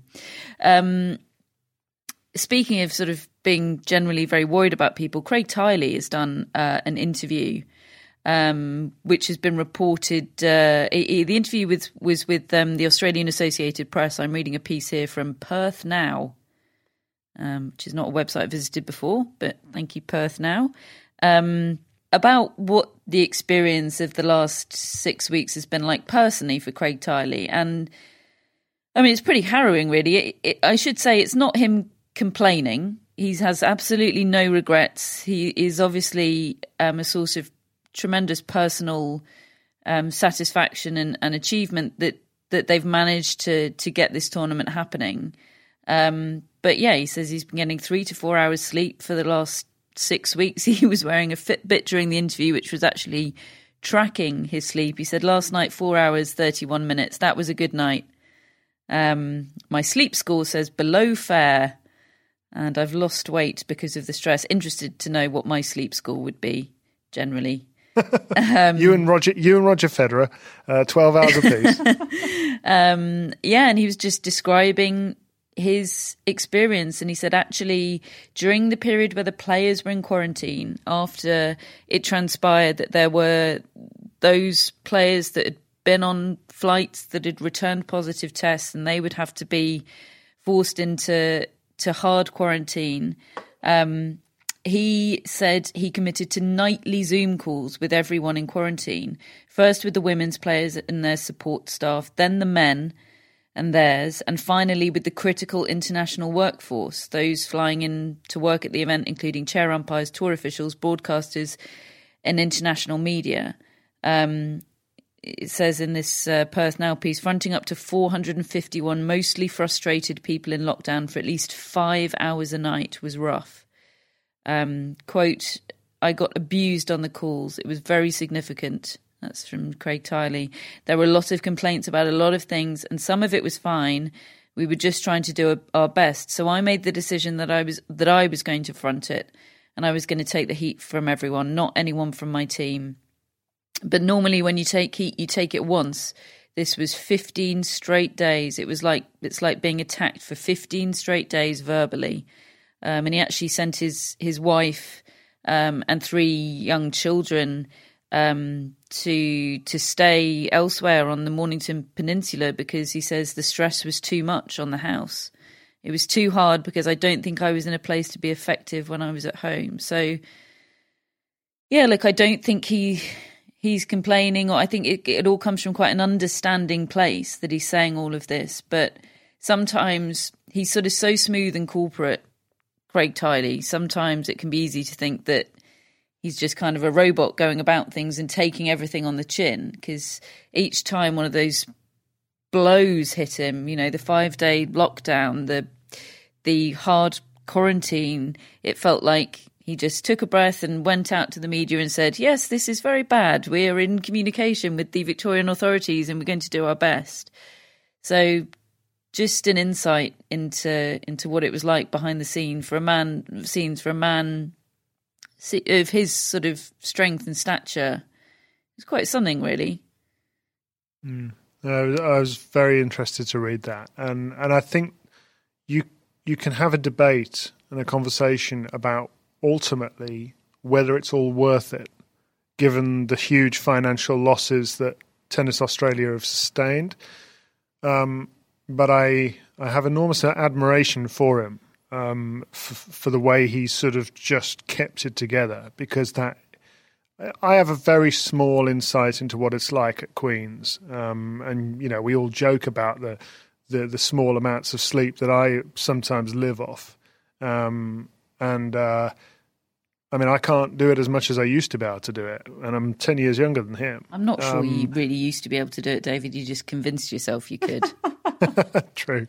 Speaking of sort of being generally very worried about people, Craig Tiley has done an interview, which has been reported. The interview was with the Australian Associated Press. I'm reading a piece here from Perth Now, which is not a website I visited before, but thank you, Perth Now. About what the experience of the last 6 weeks has been like personally for Craig Tiley. And I mean, it's pretty harrowing, really. I should say it's not him complaining. He has absolutely no regrets. He is obviously a source of tremendous personal satisfaction and achievement that they've managed to get this tournament happening. But yeah, he says he's been getting 3 to 4 hours sleep for the last 6 weeks. He was wearing a Fitbit during the interview, which was actually tracking his sleep. He said, last night, 4 hours, 31 minutes. That was a good night. My sleep score says below fair, and I've lost weight because of the stress. Interested to know what my sleep score would be generally. You and Roger Federer, 12 hours apiece. Yeah, and he was just describing his experience, and he said actually during the period where the players were in quarantine, after it transpired that there were those players that had been on flights that had returned positive tests and they would have to be forced into hard quarantine, he said he committed to nightly Zoom calls with everyone in quarantine, first with the women's players and their support staff, then the men and theirs, and finally with the critical international workforce, those flying in to work at the event, including chair umpires, tour officials, broadcasters, and international media. It says in this Perth Now piece, fronting up to 451 mostly frustrated people in lockdown for at least 5 hours a night was rough. Quote, I got abused on the calls. It was very significant. That's from Craig Tiley. There were a lot of complaints about a lot of things, and some of it was fine. We were just trying to do our best. So I made the decision that I was going to front it, and I was going to take the heat from everyone, not anyone from my team. But normally when you take heat, you take it once. This was 15 straight days. It's like being attacked for 15 straight days verbally. And he actually sent his wife and 3 young children to stay elsewhere on the Mornington Peninsula because he says the stress was too much on the house. It was too hard because I don't think I was in a place to be effective when I was at home. So, yeah, look, I don't think he's complaining, or I think it all comes from quite an understanding place that he's saying all of this. But sometimes he's sort of so smooth and corporate, Craig Tiley. Sometimes it can be easy to think that he's just kind of a robot going about things and taking everything on the chin, because each time one of those blows hit him, the 5-day lockdown, the hard quarantine, it felt like he just took a breath and went out to the media and said, yes, this is very bad. We're in communication with the Victorian authorities and we're going to do our best. So just an insight into what it was like behind the scene for a man of his sort of strength and stature. It's quite something, really. I was very interested to read that. And I think you can have a debate and a conversation about ultimately whether it's all worth it, given the huge financial losses that Tennis Australia have sustained. But I have enormous admiration for him, for the way he sort of just kept it together, because I have a very small insight into what it's like at Queen's. And, we all joke about the small amounts of sleep that I sometimes live off. I can't do it as much as I used to be able to do it, and I'm 10 years younger than him. I'm not sure you really used to be able to do it, David. You just convinced yourself you could. True.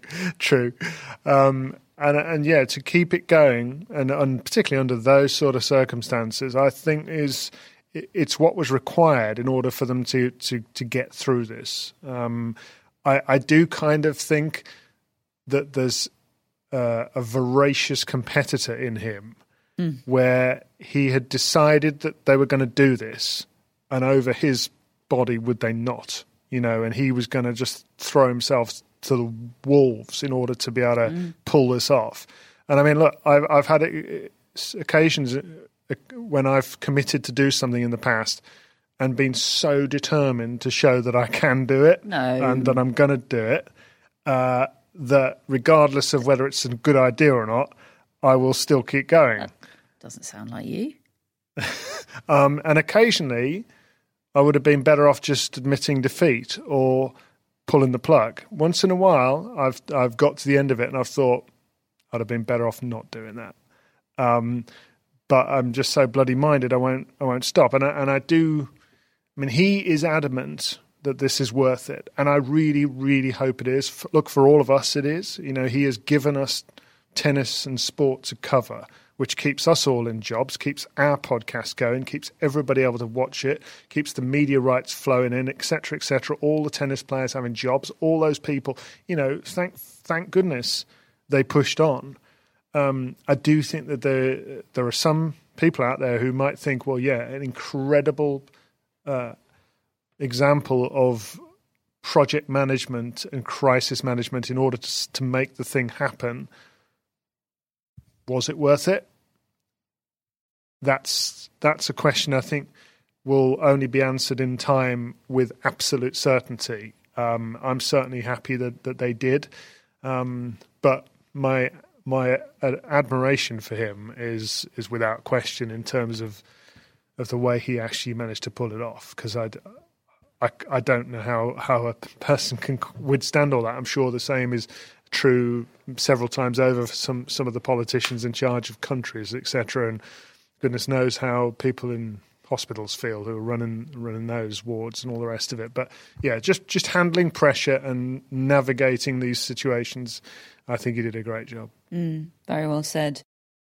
And to keep it going, and particularly under those sort of circumstances, I think it's what was required in order for them to get through this. I do kind of think that there's a voracious competitor in him, where he had decided that they were going to do this, and over his body would they not, and he was going to just throw himself to the wolves in order to be able to pull this off. And I mean, look, I've had occasions when I've committed to do something in the past and been so determined to show that I can do it and that I'm going to do it, that regardless of whether it's a good idea or not, I will still keep going. That doesn't sound like you. And occasionally I would have been better off just admitting defeat or pulling the plug. Once in a while, I've got to the end of it and I've thought I'd have been better off not doing that. But I'm just so bloody minded, I won't stop. And I do. I mean, he is adamant that this is worth it, and I really, really hope it is. Look, for all of us, it is. He has given us tennis and sport to cover, which keeps us all in jobs, keeps our podcast going, keeps everybody able to watch it, keeps the media rights flowing in, etc., etc. All the tennis players having jobs, all those people, thank goodness they pushed on. I do think that there are some people out there who might think, well, yeah, an incredible example of project management and crisis management in order to make the thing happen. Was it worth it? That's a question I think will only be answered in time with absolute certainty. I'm certainly happy that they did, but my admiration for him is without question in terms of the way he actually managed to pull it off. Because I don't know how a person can withstand all that. I'm sure the same is true several times over for some of the politicians in charge of countries, etc. And goodness knows how people in hospitals feel who are running those wards and all the rest of it. But yeah, just handling pressure and navigating these situations, I think he did a great job. Very well said.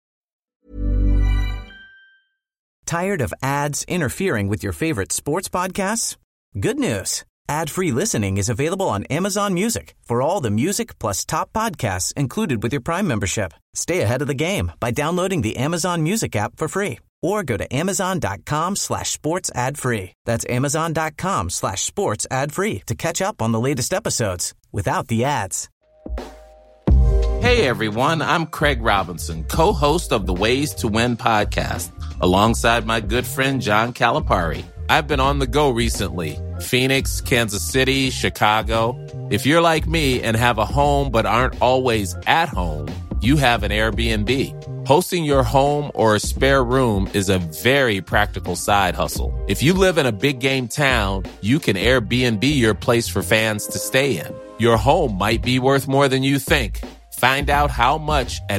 Tired of ads interfering with your favorite sports podcasts? Good news. Ad-free listening is available on Amazon Music for all the music plus top podcasts included with your Prime membership. Stay ahead of the game by downloading the Amazon Music app for free Or go to amazon.com/sports ad free. That's amazon.com/sports ad free to catch up on the latest episodes without the ads. Hey everyone, I'm Craig Robinson, co-host of the Ways to Win podcast, alongside my good friend John Calipari. I've been on the go recently. Phoenix, Kansas City, Chicago. If you're like me and have a home but aren't always at home, you have an Airbnb. Hosting your home or a spare room is a very practical side hustle. If you live in a big game town, you can Airbnb your place for fans to stay in. Your home might be worth more than you think. Find out how much at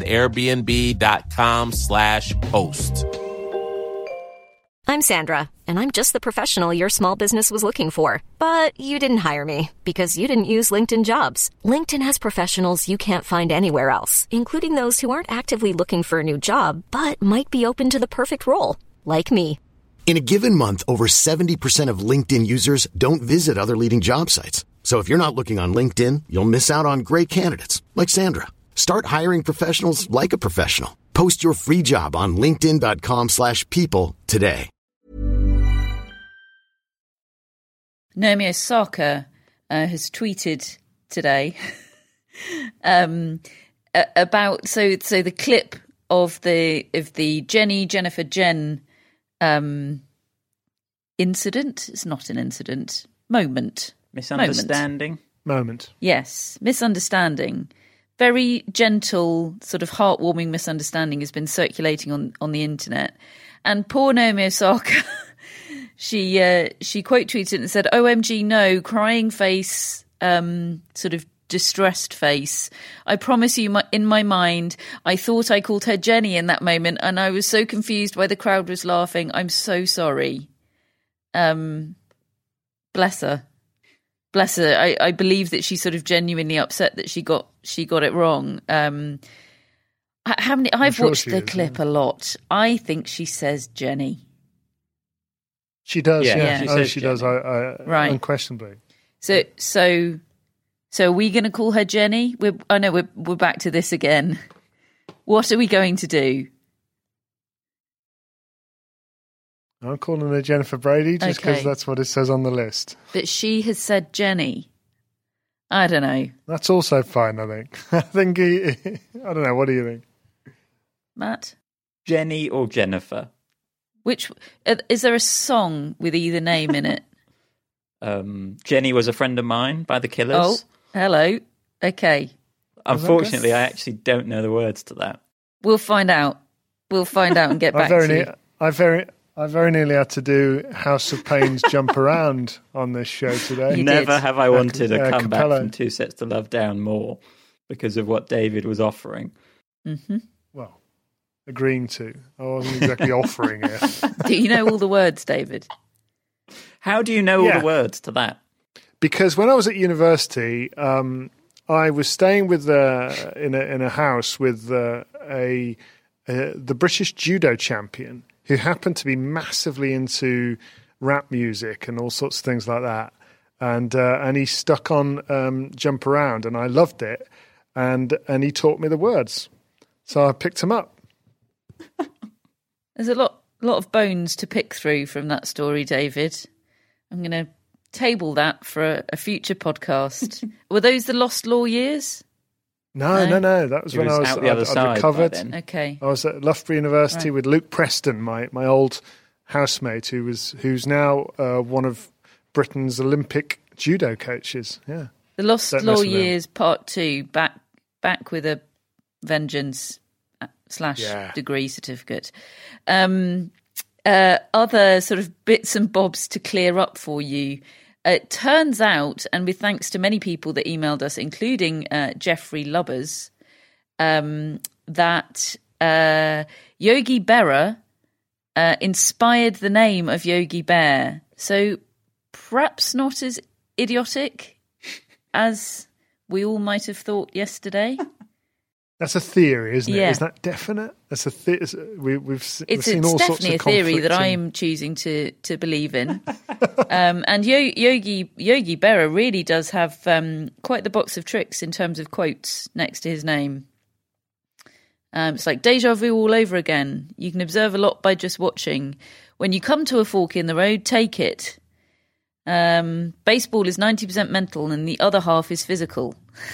airbnb.com/host. I'm Sandra, and I'm just the professional your small business was looking for. But you didn't hire me because you didn't use LinkedIn Jobs. LinkedIn has professionals you can't find anywhere else, including those who aren't actively looking for a new job, but might be open to the perfect role, like me. In a given month, over 70% of LinkedIn users don't visit other leading job sites. So if you're not looking on LinkedIn, you'll miss out on great candidates like Sandra. Start hiring professionals like a professional. Post your free job on linkedin.com/people today. Naomi Osaka has tweeted today about the clip of the Jennifer Jen incident. It's not an incident. Misunderstanding. Moment. Yes, misunderstanding. Very gentle, sort of heartwarming misunderstanding has been circulating on the internet. And poor Naomi Osaka, she quote tweeted and said, "OMG, no, crying face, sort of distressed face. I promise you, in my mind, I thought I called her Jenny in that moment, and I was so confused why the crowd was laughing. I'm so sorry." Bless her. Bless her. I believe that she's sort of genuinely upset that she got it wrong. I've watched the clip a lot. I think she says Jenny. She does, yeah. She does. Right. Unquestionably. So are we going to call her Jenny? We're back to this again. What are we going to do? I'm calling her Jennifer Brady just because that's what it says on the list. But she has said Jenny. I don't know. That's also fine, I think. I don't know. What do you think? Matt? Jenny or Jennifer? Which is there a song with either name in it? Jenny Was a Friend of Mine by The Killers. Oh, hello. Okay. Unfortunately, I actually don't know the words to that. We'll find out. And get back to you. I very nearly had to do House of Pain's Jump Around on this show today. Never have I wanted a comeback from Two Sets to Love Down more because of what David was offering. Mm-hmm. Well, agreeing to. I wasn't exactly offering it. Do you know all the words, David? How do you know all the words to that? Because when I was at university, I was staying with in a house with the British judo champion, who happened to be massively into rap music and all sorts of things like that. And he stuck on Jump Around, and I loved it. And he taught me the words. So I picked him up. There's a lot of bones to pick through from that story, David. I'm going to table that for a future podcast. Were those the Lost Law years? No. That was when I was out the other side. Recovered. Okay. I was at Loughborough University with Luke Preston, my old housemate, who's now one of Britain's Olympic judo coaches. Yeah. The Lost Law Years Part 2, back with a vengeance / degree certificate. Other sort of bits and bobs to clear up for you. It turns out, and with thanks to many people that emailed us, including Jeffrey Lubbers, that Yogi Berra inspired the name of Yogi Bear. So perhaps not as idiotic as we all might have thought yesterday. That's a theory, isn't it? Yeah. Is that definite? That's a we've seen It's all sorts of definitely a theory that I am choosing to believe in. And Yogi Berra really does have quite the box of tricks in terms of quotes next to his name. It's like deja vu all over again. You can observe a lot by just watching. When you come to a fork in the road, take it. Baseball is 90% mental and the other half is physical.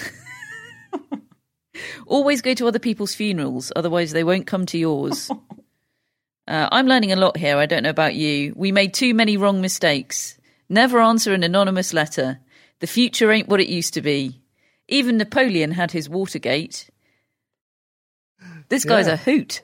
Always go to other people's funerals, otherwise they won't come to yours. I'm learning a lot here. I don't know about you. We made too many wrong mistakes. Never answer an anonymous letter. The future ain't what it used to be. Even Napoleon had his Watergate. This guy's a hoot.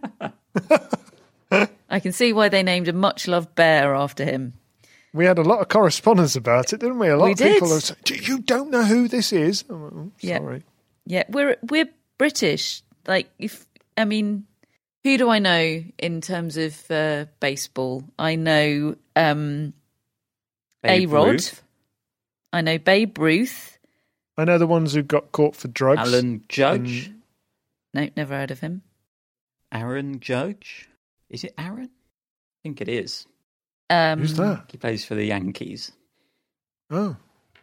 I can see why they named a much-loved bear after him. We had a lot of correspondence about it, didn't we? A lot of did. people have said, you don't know who this is? Oh, sorry. Yeah, we're British. Like, who do I know in terms of baseball? I know A-Rod. I know Babe Ruth. I know the ones who got caught for drugs. Alan Judge. No, never heard of him. Aaron Judge. Is it Aaron? I think it is. Who's that? He plays for the Yankees. Oh.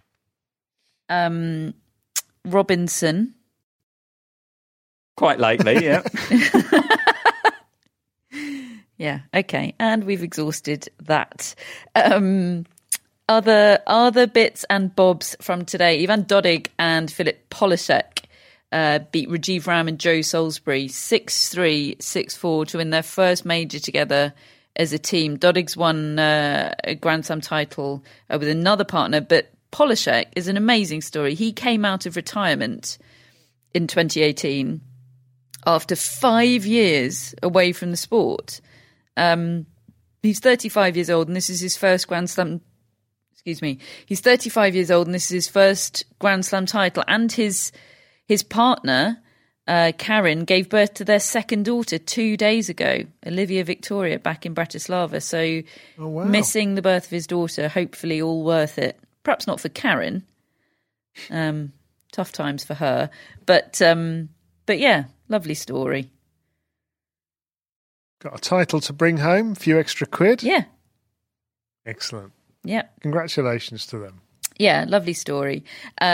Robinson. Quite likely, yeah. Yeah, okay. And we've exhausted that. Other bits and bobs from today. Ivan Dodig and Filip Polasek beat Rajiv Ram and Joe Salisbury 6-3, 6-4 to win their first major together as a team. Dodig's won a Grand Slam title with another partner, but Polasek is an amazing story. He came out of retirement in 2018 after 5 years away from the sport. He's 35 years old and this is his first Grand Slam. He's 35 years old and this is his first Grand Slam title. And his partner, Karen, gave birth to their second daughter 2 days ago, Olivia Victoria, back in Bratislava. So missing the birth of his daughter, hopefully all worth it. Perhaps not for Karen. Tough times for her. But yeah, lovely story. Got a title to bring home, a few extra quid. Yeah. Excellent. Yeah. Congratulations to them. Yeah, lovely story.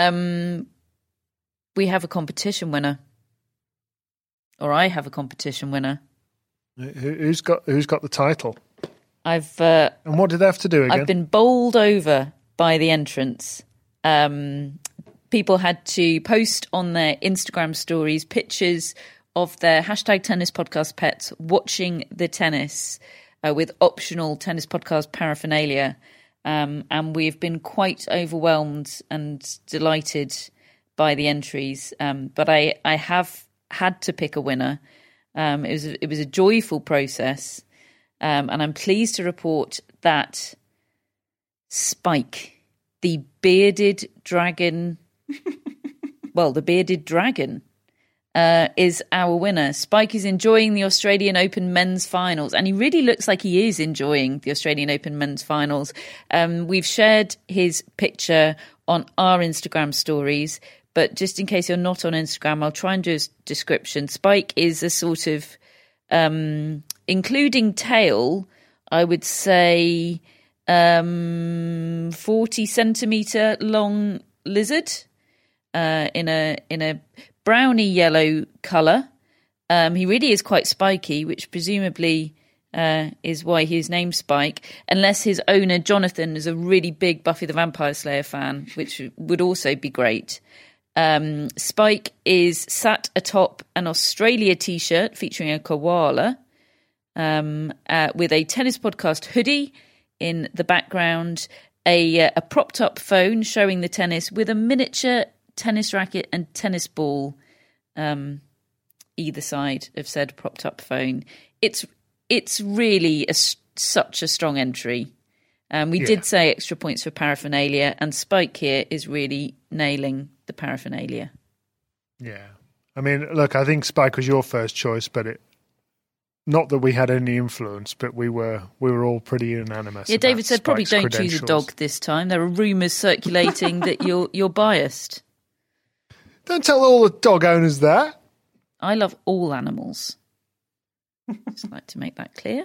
We have a competition winner. Or I have a competition winner. Who's got the title? And what did they have to do again? I've been bowled over by the entrants. People had to post on their Instagram stories pictures of their hashtag tennis podcast pets watching the tennis with optional tennis podcast paraphernalia. And we've been quite overwhelmed and delighted by the entries. But I have had to pick a winner. It was a joyful process. And I'm pleased to report that Spike, the bearded dragon, is our winner. Spike is enjoying the Australian Open men's finals, and he really looks like he is enjoying the Australian Open men's finals. We've shared his picture on our Instagram stories, but just in case you're not on Instagram, I'll try and do a description. Spike is a sort of, including tail, I would say 40 centimetre long lizard in a browny yellow colour. He really is quite spiky, which presumably is why he's named Spike, unless his owner Jonathan is a really big Buffy the Vampire Slayer fan, which would also be great. Spike is sat atop an Australia t-shirt featuring a koala with a tennis podcast hoodie in the background, a propped up phone showing the tennis with a miniature tennis racket and tennis ball either side of said propped up phone. It's really such a strong entry. We did say extra points for paraphernalia, and Spike here is really nailing the paraphernalia. Yeah. I mean, look, I think Spike was your first choice, but not that we had any influence, but we were all pretty unanimous. Yeah, David said Spike's probably don't choose a dog this time. There are rumours circulating that you're biased. Don't tell all the dog owners that. I love all animals. Just like to make that clear.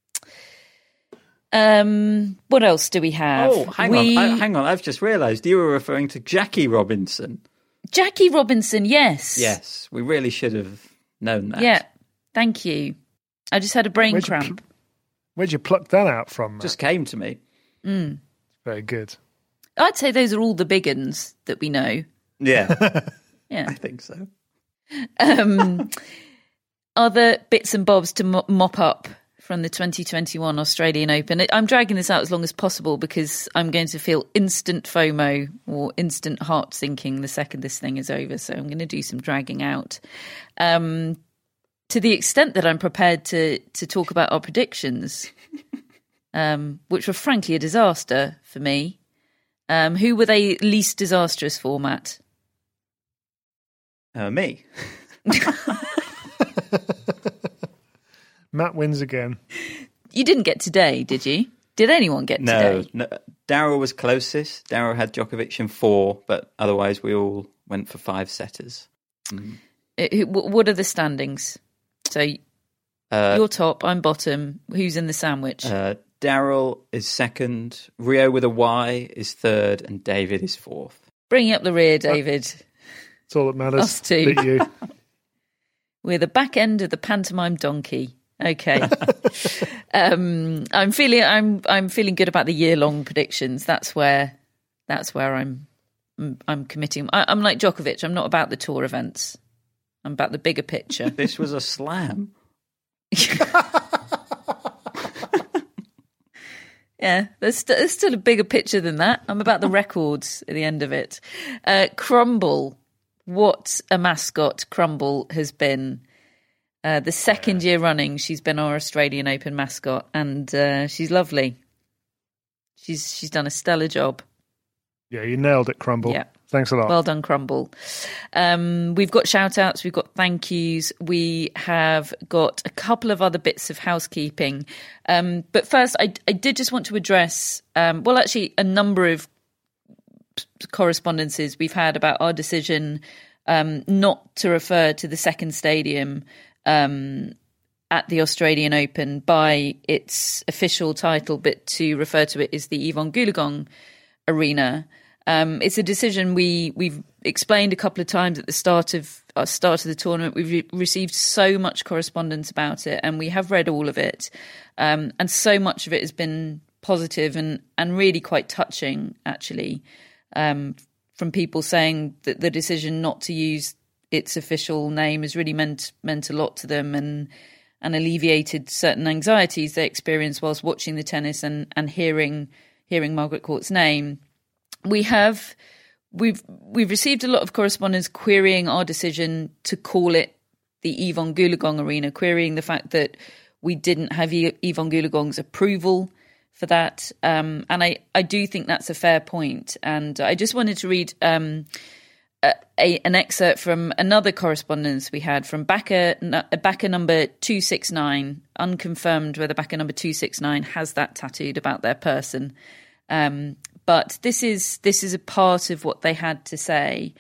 What else do we have? Oh, hang on. I've just realised you were referring to Jackie Robinson. Jackie Robinson, yes. Yes, we really should have known that. Yeah, thank you. I just had a brain cramp. Where'd you pluck that out from, Matt? Just came to me. Very good. I'd say those are all the big uns that we know. Yeah. Yeah, I think so. Other bits and bobs to mop up from the 2021 Australian Open. I'm dragging this out as long as possible because I'm going to feel instant FOMO or instant heart sinking the second this thing is over. So I'm going to do some dragging out. To the extent that I'm prepared to talk about our predictions, which were frankly a disaster for me. Who were they least disastrous for, Matt? Me. Matt wins again. You didn't get today, did you? Did anyone get today? No. Darryl was closest. Darryl had Djokovic in 4, but otherwise we all went for 5 setters. What are the standings? So you're top, I'm bottom. Who's in the sandwich? Darryl is second. Rio with a Y is third, and David is fourth. Bringing up the rear, David. That's all that matters. Us two. Beat you. We're the back end of the pantomime donkey. Okay. I'm feeling good about the year-long predictions. That's where I'm committing. I'm like Djokovic. I'm not about the tour events. I'm about the bigger picture. This was a slam. Yeah, there's still a bigger picture than that. I'm about the records at the end of it. Crumble. What a mascot Crumble has been. The second year running, she's been our Australian Open mascot, and she's lovely. She's done a stellar job. Yeah, you nailed it, Crumble. Yeah. Thanks a lot. Well done, Crumble. We've got shout-outs, we've got thank yous, we have got a couple of other bits of housekeeping. But first, I did just want to address, a number of correspondences we've had about our decision not to refer to the second stadium at the Australian Open by its official title, but to refer to it as the Yvonne Goolagong Arena. It's a decision we've explained a couple of times at the start of the tournament. We've received so much correspondence about it, and we have read all of it. And so much of it has been positive and really quite touching, actually, from people saying that the decision not to use its official name has really meant a lot to them and alleviated certain anxieties they experienced whilst watching the tennis and hearing Margaret Court's name. We've received a lot of correspondence querying our decision to call it the Yvonne Goolagong Arena, querying the fact that we didn't have Yvonne Goolagong's approval for that. And I do think that's a fair point. And I just wanted to read an excerpt from another correspondence we had from backer number 269, unconfirmed whether backer number 269 has that tattooed about their person. But this is a part of what they had to say.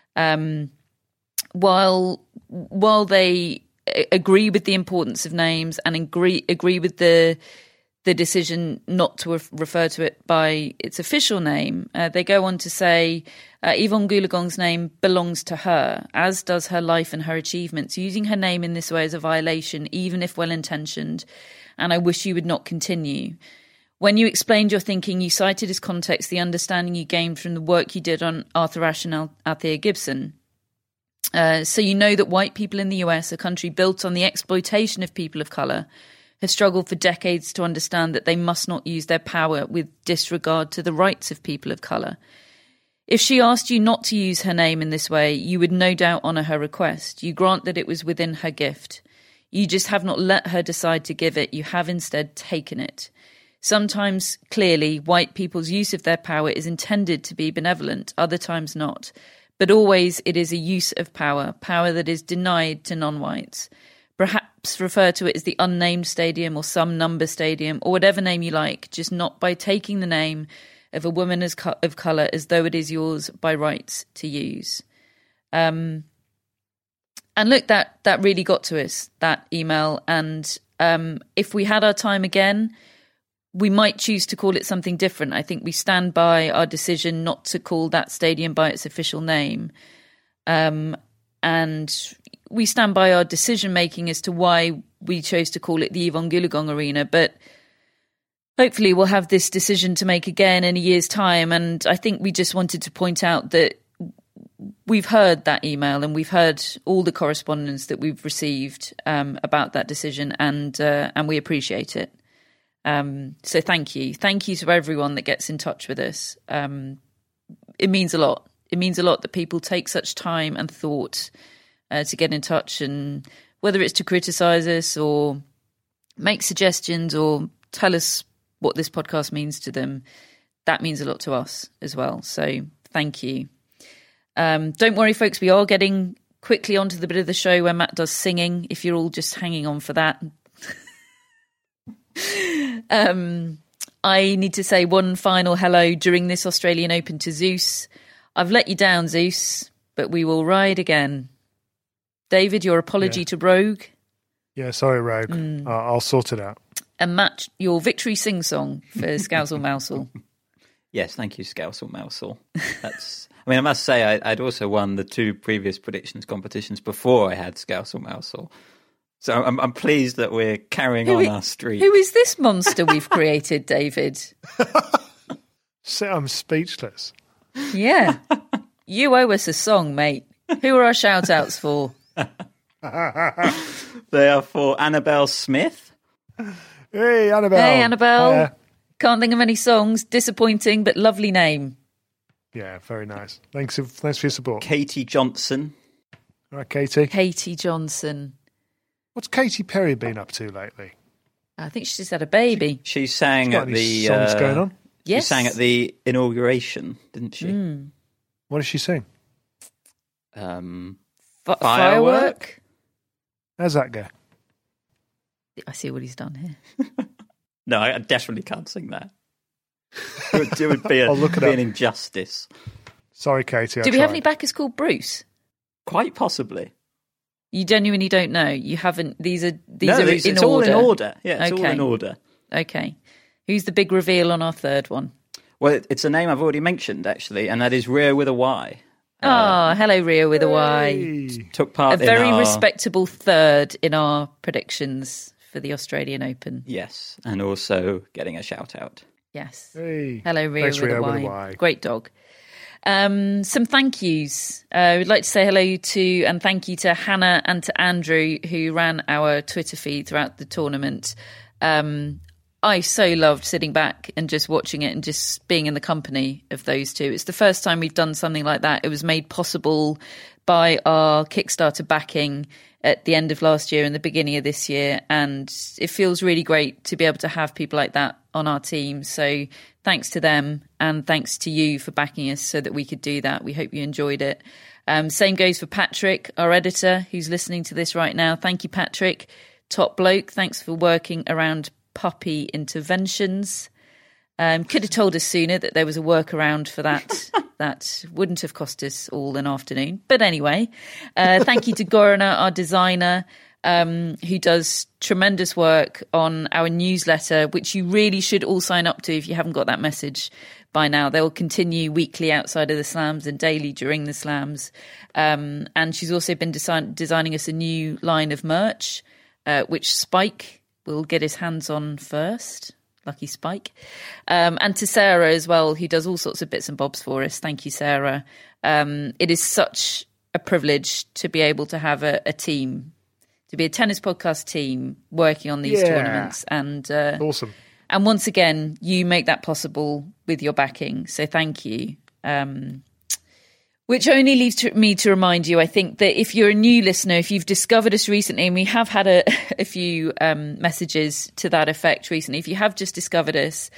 While they agree with the importance of names and agree with the decision not to refer to it by its official name, they go on to say Yvonne Goolagong's name belongs to her, as does her life and her achievements. Using her name in this way is a violation, even if well-intentioned, and I wish you would not continue. When you explained your thinking, you cited as context the understanding you gained from the work you did on Arthur Ashe and Althea Gibson. So you know that white people in the US, a country built on the exploitation of people of colour, have struggled for decades to understand that they must not use their power with disregard to the rights of people of colour. If she asked you not to use her name in this way, you would no doubt honour her request. You grant that it was within her gift. You just have not let her decide to give it. You have instead taken it. Sometimes, clearly, white people's use of their power is intended to be benevolent, other times not. But always it is a use of power that is denied to non-whites. Perhaps refer to it as the unnamed stadium or some number stadium or whatever name you like, just not by taking the name of a woman of colour as though it is yours by rights to use. And look, that really got to us, that email. And if we had our time again, we might choose to call it something different. I think we stand by our decision not to call that stadium by its official name. And we stand by our decision making as to why we chose to call it the Yvonne Goolagong Arena, but hopefully we'll have this decision to make again in a year's time. And I think we just wanted to point out that we've heard that email and we've heard all the correspondence that we've received about that decision, and we appreciate it. So thank you to everyone that gets in touch with us. It means a lot. It means a lot that people take such time and thought to get in touch, and whether it's to criticise us or make suggestions or tell us what this podcast means to them, that means a lot to us as well. So thank you. Don't worry, folks, we are getting quickly onto the bit of the show where Matt does singing, if you're all just hanging on for that. I need to say one final hello during this Australian Open to Zeus. I've let you down, Zeus, but we will ride again. David, your apology to Rogue. Yeah, sorry, Rogue. I'll sort it out. And Matt, your victory sing-song for Scousel Mousel. Yes, thank you, Scousel Mousel. I must say, I'd also won the 2 previous predictions competitions before I had Scousel Mousel. So I'm pleased that we're carrying on our streak. Who is this monster we've created, David? So I'm speechless. Yeah. You owe us a song, mate. Who are our shout-outs for? They are for Annabelle Smith. Hey, Annabelle. Hey, Annabelle. Can't think of any songs. Disappointing, but lovely name. Yeah, very nice. Thanks for your support. Katie Johnson. All right, Katie. Katie Johnson. What's Katy Perry been up to lately? I think she just had a baby. She sang at the songs going on. Yes. She sang at the inauguration, didn't she? What did she sing? Firework. How's that go? I see what he's done here. No, I definitely can't sing that. It would be an injustice. Sorry, Katie. Do we have any backers called Bruce? Quite possibly. You genuinely don't know. You haven't. These are it's all in order. Yeah, it's all in order. Okay. Who's the big reveal on our third one? Well, it's a name I've already mentioned actually, and that is Rio with a Y. Hello, Rio with a Y. Took part a very respectable third in our predictions for the Australian Open. Yes, and also getting a shout out. Yes. Hey. Hello, Rio, Thanks, with, Rio a with a Y. Great dog. Some thank yous. We'd like to say hello to and thank you to Hannah and to Andrew, who ran our Twitter feed throughout the tournament. I so loved sitting back and just watching it and just being in the company of those two. It's the first time we've done something like that. It was made possible by our Kickstarter backing at the end of last year and the beginning of this year. And it feels really great to be able to have people like that on our team. So thanks to them and thanks to you for backing us so that we could do that. We hope you enjoyed it. Same goes for Patrick, our editor, who's listening to this right now. Thank you, Patrick. Top bloke. Thanks for working around puppy interventions. Could have told us sooner that there was a workaround for that. That wouldn't have cost us all an afternoon. But anyway, thank you to Gorana, our designer, who does tremendous work on our newsletter, which you really should all sign up to if you haven't got that message by now. They will continue weekly outside of the slams and daily during the slams. And she's also been designing us a new line of merch, which Spike will get his hands on first. Lucky Spike. And to Sarah as well, who does all sorts of bits and bobs for us. Thank you, Sarah. It is such a privilege to be able to have a team, to be a tennis podcast team working on these tournaments. And awesome. And once again, you make that possible with your backing. So thank you. Which only leaves me to remind you, I think, that if you're a new listener, if you've discovered us recently, and we have had a few messages to that effect recently, if you have just discovered us,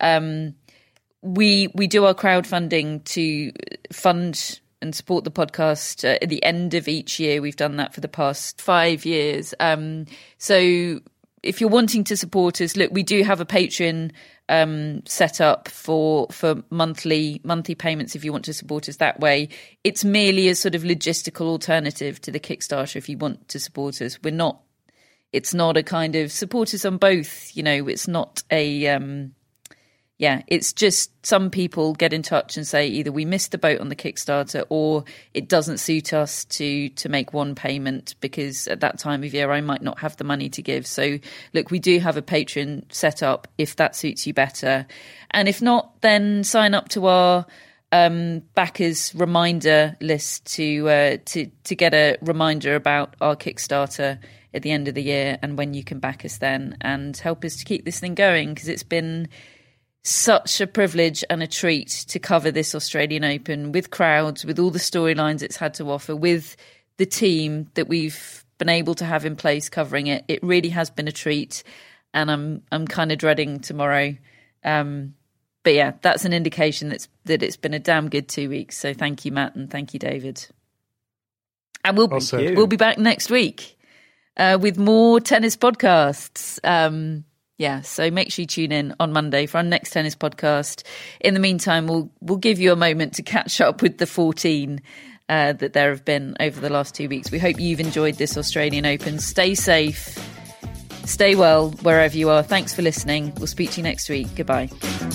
we do our crowdfunding to fund and support the podcast at the end of each year. We've done that for the past 5 years. So if you're wanting to support us, look, we do have a Patreon set up for monthly payments if you want to support us that way. It's merely a sort of logistical alternative to the Kickstarter if you want to support us. It's not a kind of support us on both, it's not a yeah, it's just some people get in touch and say either we missed the boat on the Kickstarter or it doesn't suit us to make one payment because at that time of year I might not have the money to give. So look, we do have a Patreon set up if that suits you better. And if not, then sign up to our backers reminder list to get a reminder about our Kickstarter at the end of the year and when you can back us then and help us to keep this thing going, because it's been such a privilege and a treat to cover this Australian Open with crowds, with all the storylines it's had to offer, with the team that we've been able to have in place covering it. It really has been a treat, and I'm kind of dreading tomorrow. But yeah, that's an indication that it's been a damn good 2 weeks. So thank you, Matt, and thank you, David. And we'll be back next week with more tennis podcasts. So make sure you tune in on Monday for our next tennis podcast. In the meantime, we'll give you a moment to catch up with the 14 that there have been over the last 2 weeks. We hope you've enjoyed this Australian Open. Stay safe, stay well wherever you are. Thanks for listening. We'll speak to you next week. Goodbye.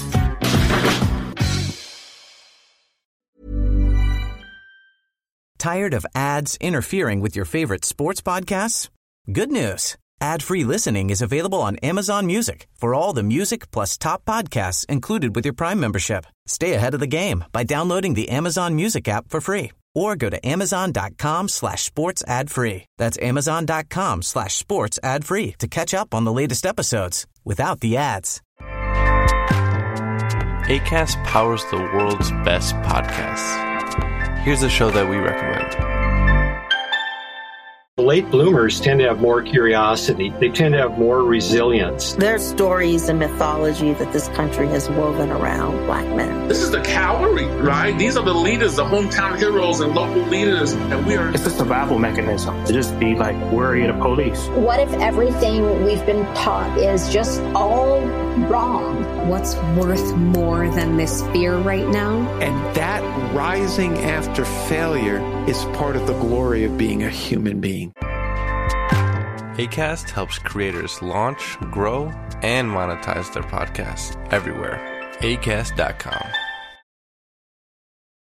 Tired of ads interfering with your favorite sports podcasts? Good news. Ad-free listening is available on Amazon Music for all the music plus top podcasts included with your Prime membership. Stay ahead of the game by downloading the Amazon Music app for free or go to amazon.com/sports ad free. That's amazon.com/sports ad free to catch up on the latest episodes without the ads. Acast powers the world's best podcasts. Here's a show that we recommend. Late bloomers tend to have more curiosity. They tend to have more resilience. There's stories and mythology that this country has woven around Black men. This is the cavalry, right? These are the leaders, the hometown heroes and local leaders. And we are... It's a survival mechanism to just be like worried of police. What if everything we've been taught is just all wrong? What's worth more than this fear right now? And that rising after failure is part of the glory of being a human being. Acast helps creators launch, grow, and monetize their podcasts everywhere. Acast.com.